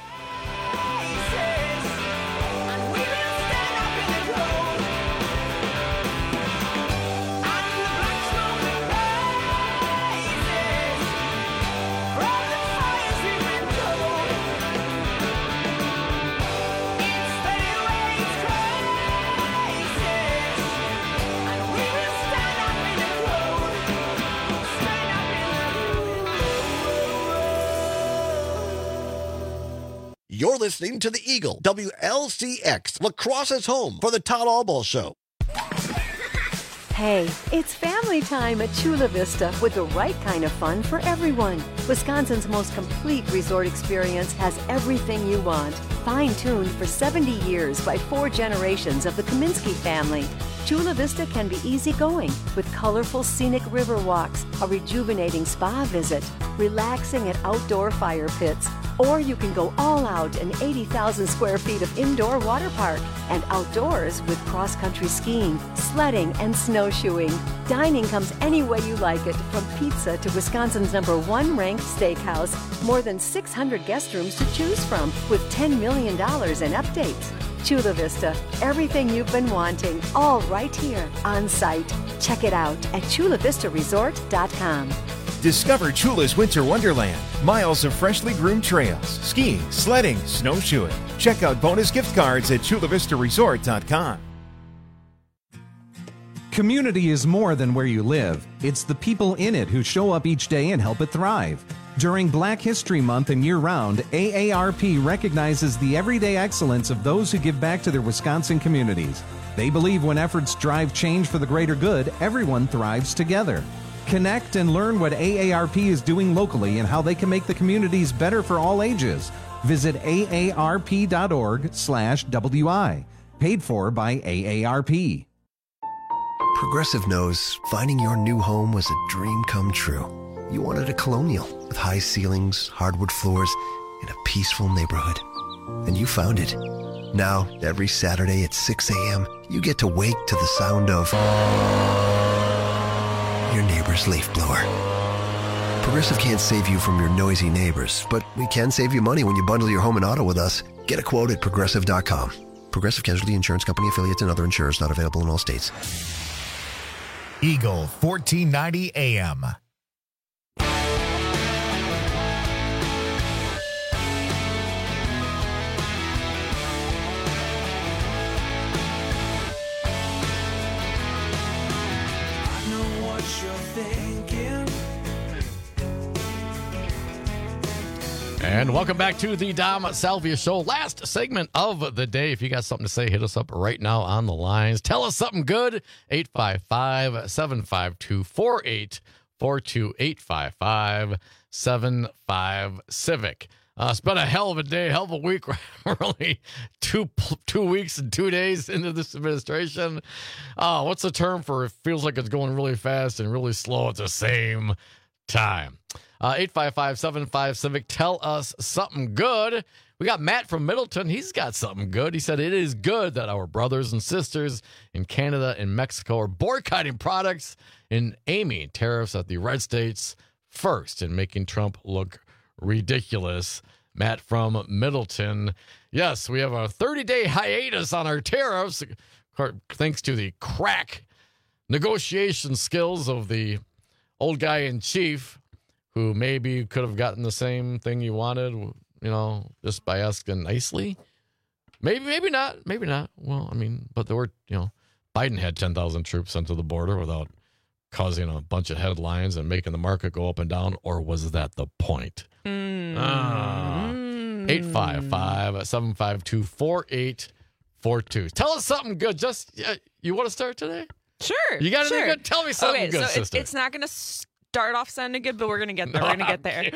Speaker 4: You're listening to The Eagle, WLCX, La Crosse's home for the Todd Albaugh Show.
Speaker 5: Hey, it's family time at Chula Vista with the right kind of fun for everyone. Wisconsin's most complete resort experience has everything you want. Fine-tuned for 70 years by 4 generations of the Kaminsky family. Chula Vista can be easygoing with colorful scenic river walks, a rejuvenating spa visit, relaxing at outdoor fire pits, or you can go all out in 80,000 square feet of indoor water park and outdoors with cross-country skiing, sledding, and snowshoeing. Dining comes any way you like it, from pizza to Wisconsin's #1 ranked steakhouse. More than 600 guest rooms to choose from with $10 million in updates. Chula Vista, everything you've been wanting, all right here on site. Check it out at chulavistaresort.com.
Speaker 6: Discover Chula's Winter Wonderland. Miles of freshly groomed trails, skiing, sledding, snowshoeing. Check out bonus gift cards at chulavistaresort.com.
Speaker 7: Community is more than where you live. It's the people in it who show up each day and help it thrive. During Black History Month and year-round, AARP recognizes the everyday excellence of those who give back to their Wisconsin communities. They believe when efforts drive change for the greater good, everyone thrives together. Connect and learn what AARP is doing locally and how they can make the communities better for all ages. Visit aarp.org/WI. Paid for by AARP.
Speaker 10: Progressive knows finding your new home was a dream come true. You wanted a Colonial with high ceilings, hardwood floors, and a peaceful neighborhood. And you found it. Now, every Saturday at 6 a.m., you get to wake to the sound of your neighbor's leaf blower. Progressive can't save you from your noisy neighbors, but we can save you money when you bundle your home and auto with us. Get a quote at Progressive.com. Progressive Casualty Insurance Company, affiliates, and other insurers not available in all states.
Speaker 1: Eagle 1490 AM.
Speaker 12: And welcome back to the Dom Salvia Show. Last segment of the day. If you got something to say, hit us up right now on the lines. Tell us something good. 855-752-4842. 855-75-CIVIC. It's been a hell of a day, hell of a week. We're only two weeks and 2 days into this administration. What's the term for it feels like it's going really fast and really slow at the same time? 855-75-CIVIC. Tell us something good. We got Matt from Middleton. He's got something good. He said it is good that our brothers and sisters in Canada and Mexico are boycotting products and aiming tariffs at the red states first and making Trump look ridiculous. Matt from Middleton. Yes, we have a 30-day hiatus on our tariffs thanks to the crack negotiation skills of the old guy in chief, who maybe could have gotten the same thing you wanted, just by asking nicely. Maybe not. Well, but there were, Biden had 10,000 troops sent to the border without causing a bunch of headlines and making the market go up and down, or was that the point? 855-752-4842. Tell us something good. You want to start today?
Speaker 14: Sure.
Speaker 12: You got anything good? Tell me something good,
Speaker 14: so
Speaker 12: sister.
Speaker 14: it's not going to start off sounding good, but we're going to get there. We're going to get there.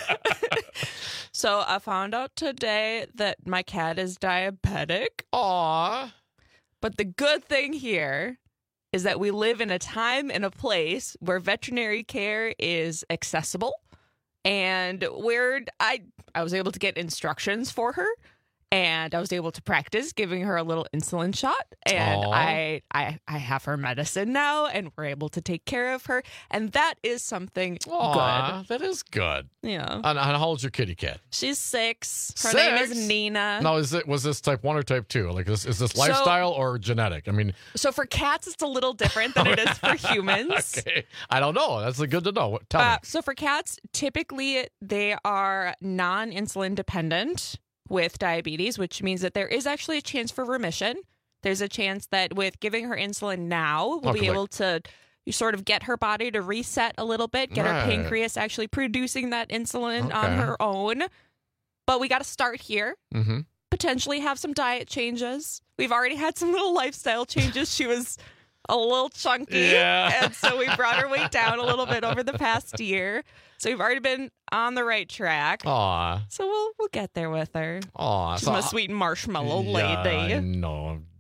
Speaker 14: So I found out today that my cat is diabetic.
Speaker 12: Aww.
Speaker 14: But the good thing here is that we live in a time and a place where veterinary care is accessible, and where I was able to get instructions for her, and I was able to practice giving her a little insulin shot, and I have her medicine now, and we're able to take care of her, and that is something good.
Speaker 12: That is good.
Speaker 14: Yeah.
Speaker 12: And how old's your kitty cat?
Speaker 14: She's 6. Her name is Nina.
Speaker 12: Now, was this type 1 or type 2? Like, is this lifestyle or genetic?
Speaker 14: So for cats, it's a little different than it is for humans.
Speaker 12: Okay. I don't know. That's good to know. Tell me.
Speaker 14: So for cats, typically they are non-insulin dependent with diabetes, which means that there is actually a chance for remission. There's a chance that with giving her insulin now, we'll be able to sort of get her body to reset a little bit, get her pancreas actually producing that insulin on her own. But we got to start here. Mm-hmm. Potentially have some diet changes. We've already had some little lifestyle changes. She was a little chunky.
Speaker 12: Yeah.
Speaker 14: And so we brought her weight down a little bit over the past year. So we've already been on the right track.
Speaker 12: Aw.
Speaker 14: So we'll get there with her.
Speaker 12: Aw.
Speaker 14: She's my sweet marshmallow lady.
Speaker 12: I know.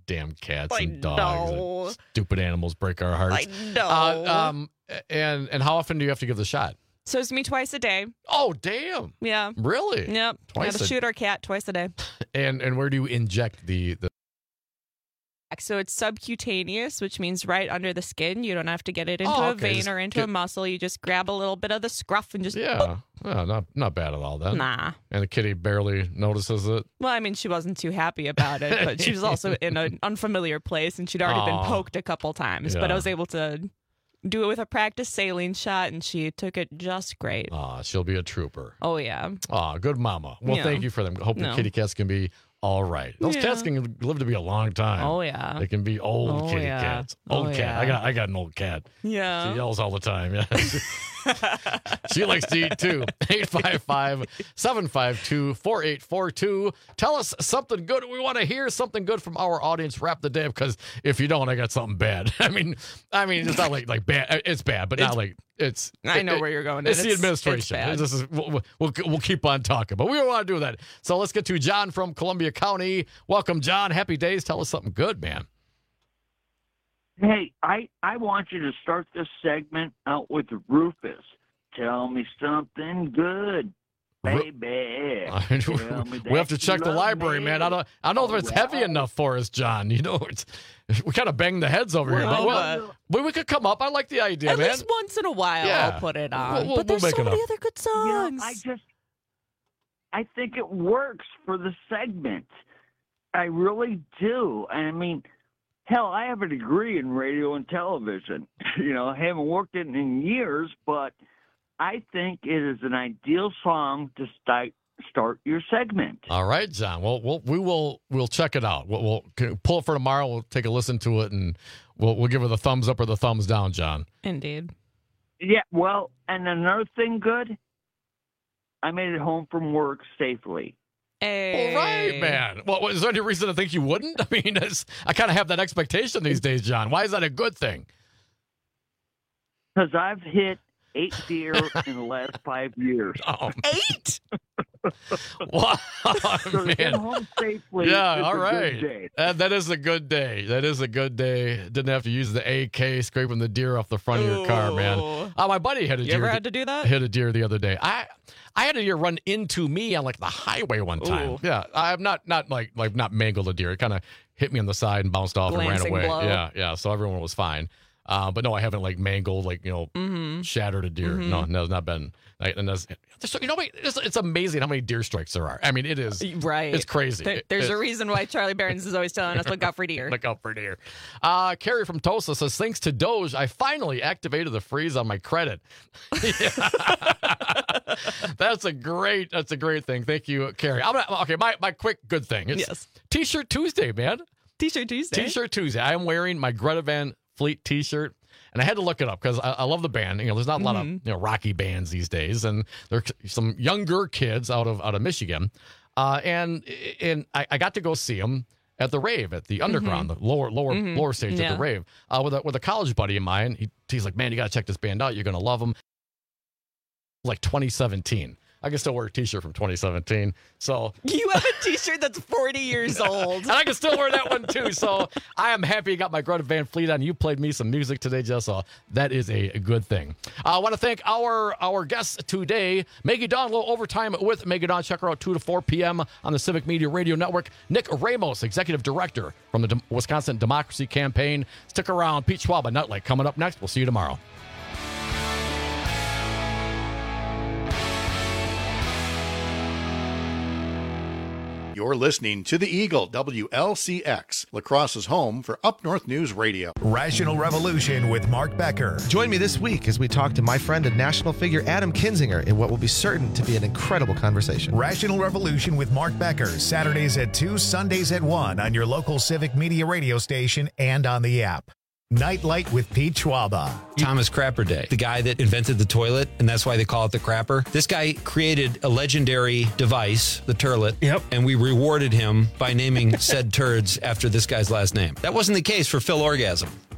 Speaker 12: damn cats and dogs. Stupid animals break our hearts.
Speaker 14: I know.
Speaker 12: And how often do you have to give the shot?
Speaker 14: So it's me twice a day.
Speaker 12: Oh, damn.
Speaker 14: Yeah.
Speaker 12: Really?
Speaker 14: Yep.
Speaker 12: Twice
Speaker 14: Gotta shoot our cat twice a day.
Speaker 12: And where do you inject the?
Speaker 14: So it's subcutaneous, which means right under the skin. You don't have to get it into a vein or into a muscle. You just grab a little bit of the scruff and just...
Speaker 12: Yeah. Well, not bad at all then.
Speaker 14: Nah.
Speaker 12: And the kitty barely notices it.
Speaker 14: Well, I mean, she wasn't too happy about it, but she was also in an unfamiliar place, and she'd already been poked a couple times.
Speaker 12: Yeah.
Speaker 14: But I was able to do it with a practice saline shot, and she took it just great.
Speaker 12: She'll be a trooper.
Speaker 14: Oh, yeah.
Speaker 12: Good mama. Well, thank you for them. Hope the kitty cats can be all right. Those cats can live to be a long time.
Speaker 14: Oh, yeah.
Speaker 12: They can be old kitty cats. Old cat.
Speaker 14: Yeah.
Speaker 12: I got an old cat.
Speaker 14: Yeah.
Speaker 12: She yells all the time. Yeah. She likes to eat too. 855-752-4842. Tell us something good. We want to hear something good from our audience. Wrap the day up, because if you don't, I got something bad. I mean, it's not like bad. It's bad, but not like it's.
Speaker 14: I know where you're going.
Speaker 12: It's the administration. We'll keep on talking, but we don't want to do that. So let's get to John from Columbia County. Welcome, John. Happy days. Tell us something good, man.
Speaker 9: Hey, I want you to start this segment out with Rufus. Tell me something good, baby.
Speaker 12: We have to check the library, man. I don't know if it's heavy enough for us, John. You know, we kind of bang the heads over here. But we could come up. I like the idea,
Speaker 14: At
Speaker 12: man.
Speaker 14: least once in a while, I'll put it on.
Speaker 12: We'll
Speaker 14: but there's
Speaker 12: make
Speaker 14: so
Speaker 12: it
Speaker 14: many
Speaker 12: up.
Speaker 14: other good songs.
Speaker 9: I think it works for the segment. I really do. I mean, hell, I have a degree in radio and television. I haven't worked in it in years, but I think it is an ideal song to start your segment.
Speaker 12: All right, John. Well, we'll check it out. We'll pull it for tomorrow. We'll take a listen to it, and we'll give it the thumbs up or the thumbs down, John.
Speaker 14: Indeed.
Speaker 9: Yeah. Well, and another thing, good. I made it home from work safely.
Speaker 14: Hey.
Speaker 12: All right, man. Well, is there any reason to think you wouldn't? I mean, I kind of have that expectation these days, John. Why is that a good thing?
Speaker 9: Because I've hit 8 deer in the last 5 years.
Speaker 14: 8?
Speaker 12: Wow,
Speaker 9: so
Speaker 12: man.
Speaker 9: Get home safely.
Speaker 12: Yeah, all
Speaker 9: a
Speaker 12: right.
Speaker 9: Good day.
Speaker 12: That is a good day. That is a good day. Didn't have to use the AK scraping the deer off the front of your car, man. My buddy had a deer.
Speaker 14: You ever had to do that?
Speaker 12: Hit a deer the other day. I had a deer run into me on like the highway one time.
Speaker 14: Ooh.
Speaker 12: Yeah, I have not mangled a deer. It kind of hit me on the side and bounced off
Speaker 14: Glancing
Speaker 12: and ran away.
Speaker 14: blow.
Speaker 12: Yeah. So everyone was fine. But no, I haven't mangled, shattered a deer.
Speaker 14: Mm-hmm.
Speaker 12: No, it's not been. It's amazing how many deer strikes there are. I mean, it is.
Speaker 14: Right.
Speaker 12: It's crazy.
Speaker 14: There's a reason why Charlie Barons is always telling us look out for deer.
Speaker 12: Look out for deer. Carrie from Tulsa says, thanks to Doge, I finally activated the freeze on my credit. That's a great thing. Thank you, Carrie. My quick good thing. It's T-shirt Tuesday, man.
Speaker 14: T-shirt Tuesday.
Speaker 12: T-shirt Tuesday. I am wearing my Greta Van Fleet T-shirt. And I had to look it up because I love the band. There's not a lot of rocky bands these days, and there are some younger kids out of Michigan, and I got to go see them at the rave at the underground, the lower stage of the rave, with a college buddy of mine. He's like, man, you got to check this band out. You're gonna love them. Like 2017. I can still wear a T-shirt from 2017. So
Speaker 14: you have a T-shirt that's 40 years old,
Speaker 12: and I can still wear that one too. So I am happy you got my Greta Van Fleet on. You played me some music today, Jess. So that is a good thing. I want to thank our guests today, Maggie Dawn. A little overtime with Maggie Dawn. Check her out 2 to 4 p.m. on the Civic Media Radio Network. Nick Ramos, Executive Director from the Wisconsin Democracy Campaign. Stick around. Pete Schwab, Nutlight coming up next. We'll see you tomorrow.
Speaker 21: You're listening to The Eagle, WLCX, La Crosse's home for Up North News Radio.
Speaker 1: Rational Revolution with Mark Becker.
Speaker 15: Join me this week as we talk to my friend and national figure Adam Kinzinger in what will be certain to be an incredible conversation.
Speaker 1: Rational Revolution with Mark Becker, Saturdays at 2, Sundays at 1 on your local Civic Media radio station and on the app. Nightlight with Pete Schwaba.
Speaker 11: Thomas Crapper Day, the guy that invented the toilet, and that's why they call it the crapper. This guy created a legendary device, the turlet, and we rewarded him by naming said turds after this guy's last name. That wasn't the case for Phil Orgasm.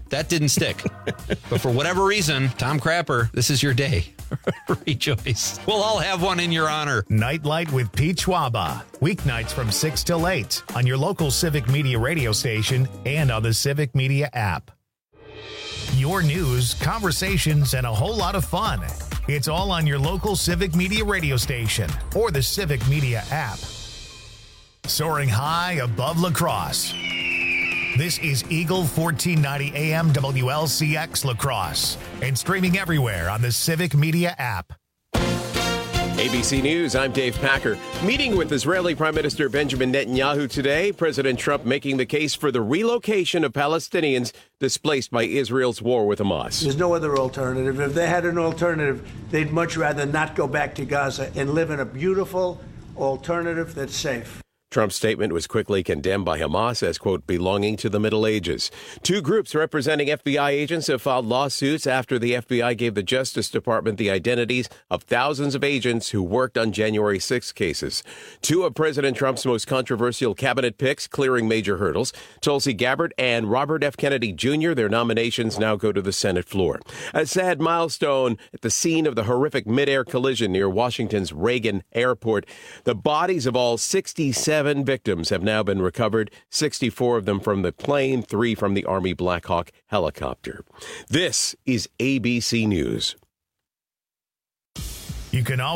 Speaker 11: that didn't stick. But for whatever reason, Tom Crapper, this is your day. Rejoice. We'll all have one in your honor.
Speaker 1: Nightlight with Pete Schwaba. Weeknights from 6 till 8 on your local Civic Media radio station and on the Civic Media app. Your news, conversations, and a whole lot of fun. It's all on your local Civic Media radio station or the Civic Media app. Soaring high above La Crosse. This is Eagle 1490 AM WLCX La Crosse and streaming everywhere on the Civic Media app.
Speaker 16: ABC News, I'm Dave Packer. Meeting with Israeli Prime Minister Benjamin Netanyahu today, President Trump making the case for the relocation of Palestinians displaced by Israel's war with Hamas.
Speaker 18: There's no other alternative. If they had an alternative, they'd much rather not go back to Gaza and live in a beautiful alternative that's safe.
Speaker 16: Trump's statement was quickly condemned by Hamas as, quote, belonging to the Middle Ages. Two groups representing FBI agents have filed lawsuits after the FBI gave the Justice Department the identities of thousands of agents who worked on January 6 cases. Two of President Trump's most controversial cabinet picks clearing major hurdles. Tulsi Gabbard and Robert F. Kennedy Jr., their nominations now go to the Senate floor. A sad milestone at the scene of the horrific mid-air collision near Washington's Reagan Airport. The bodies of all 67 victims have now been recovered, 64 of them from the plane, 3 from the Army Black Hawk helicopter. This is ABC News.
Speaker 1: You can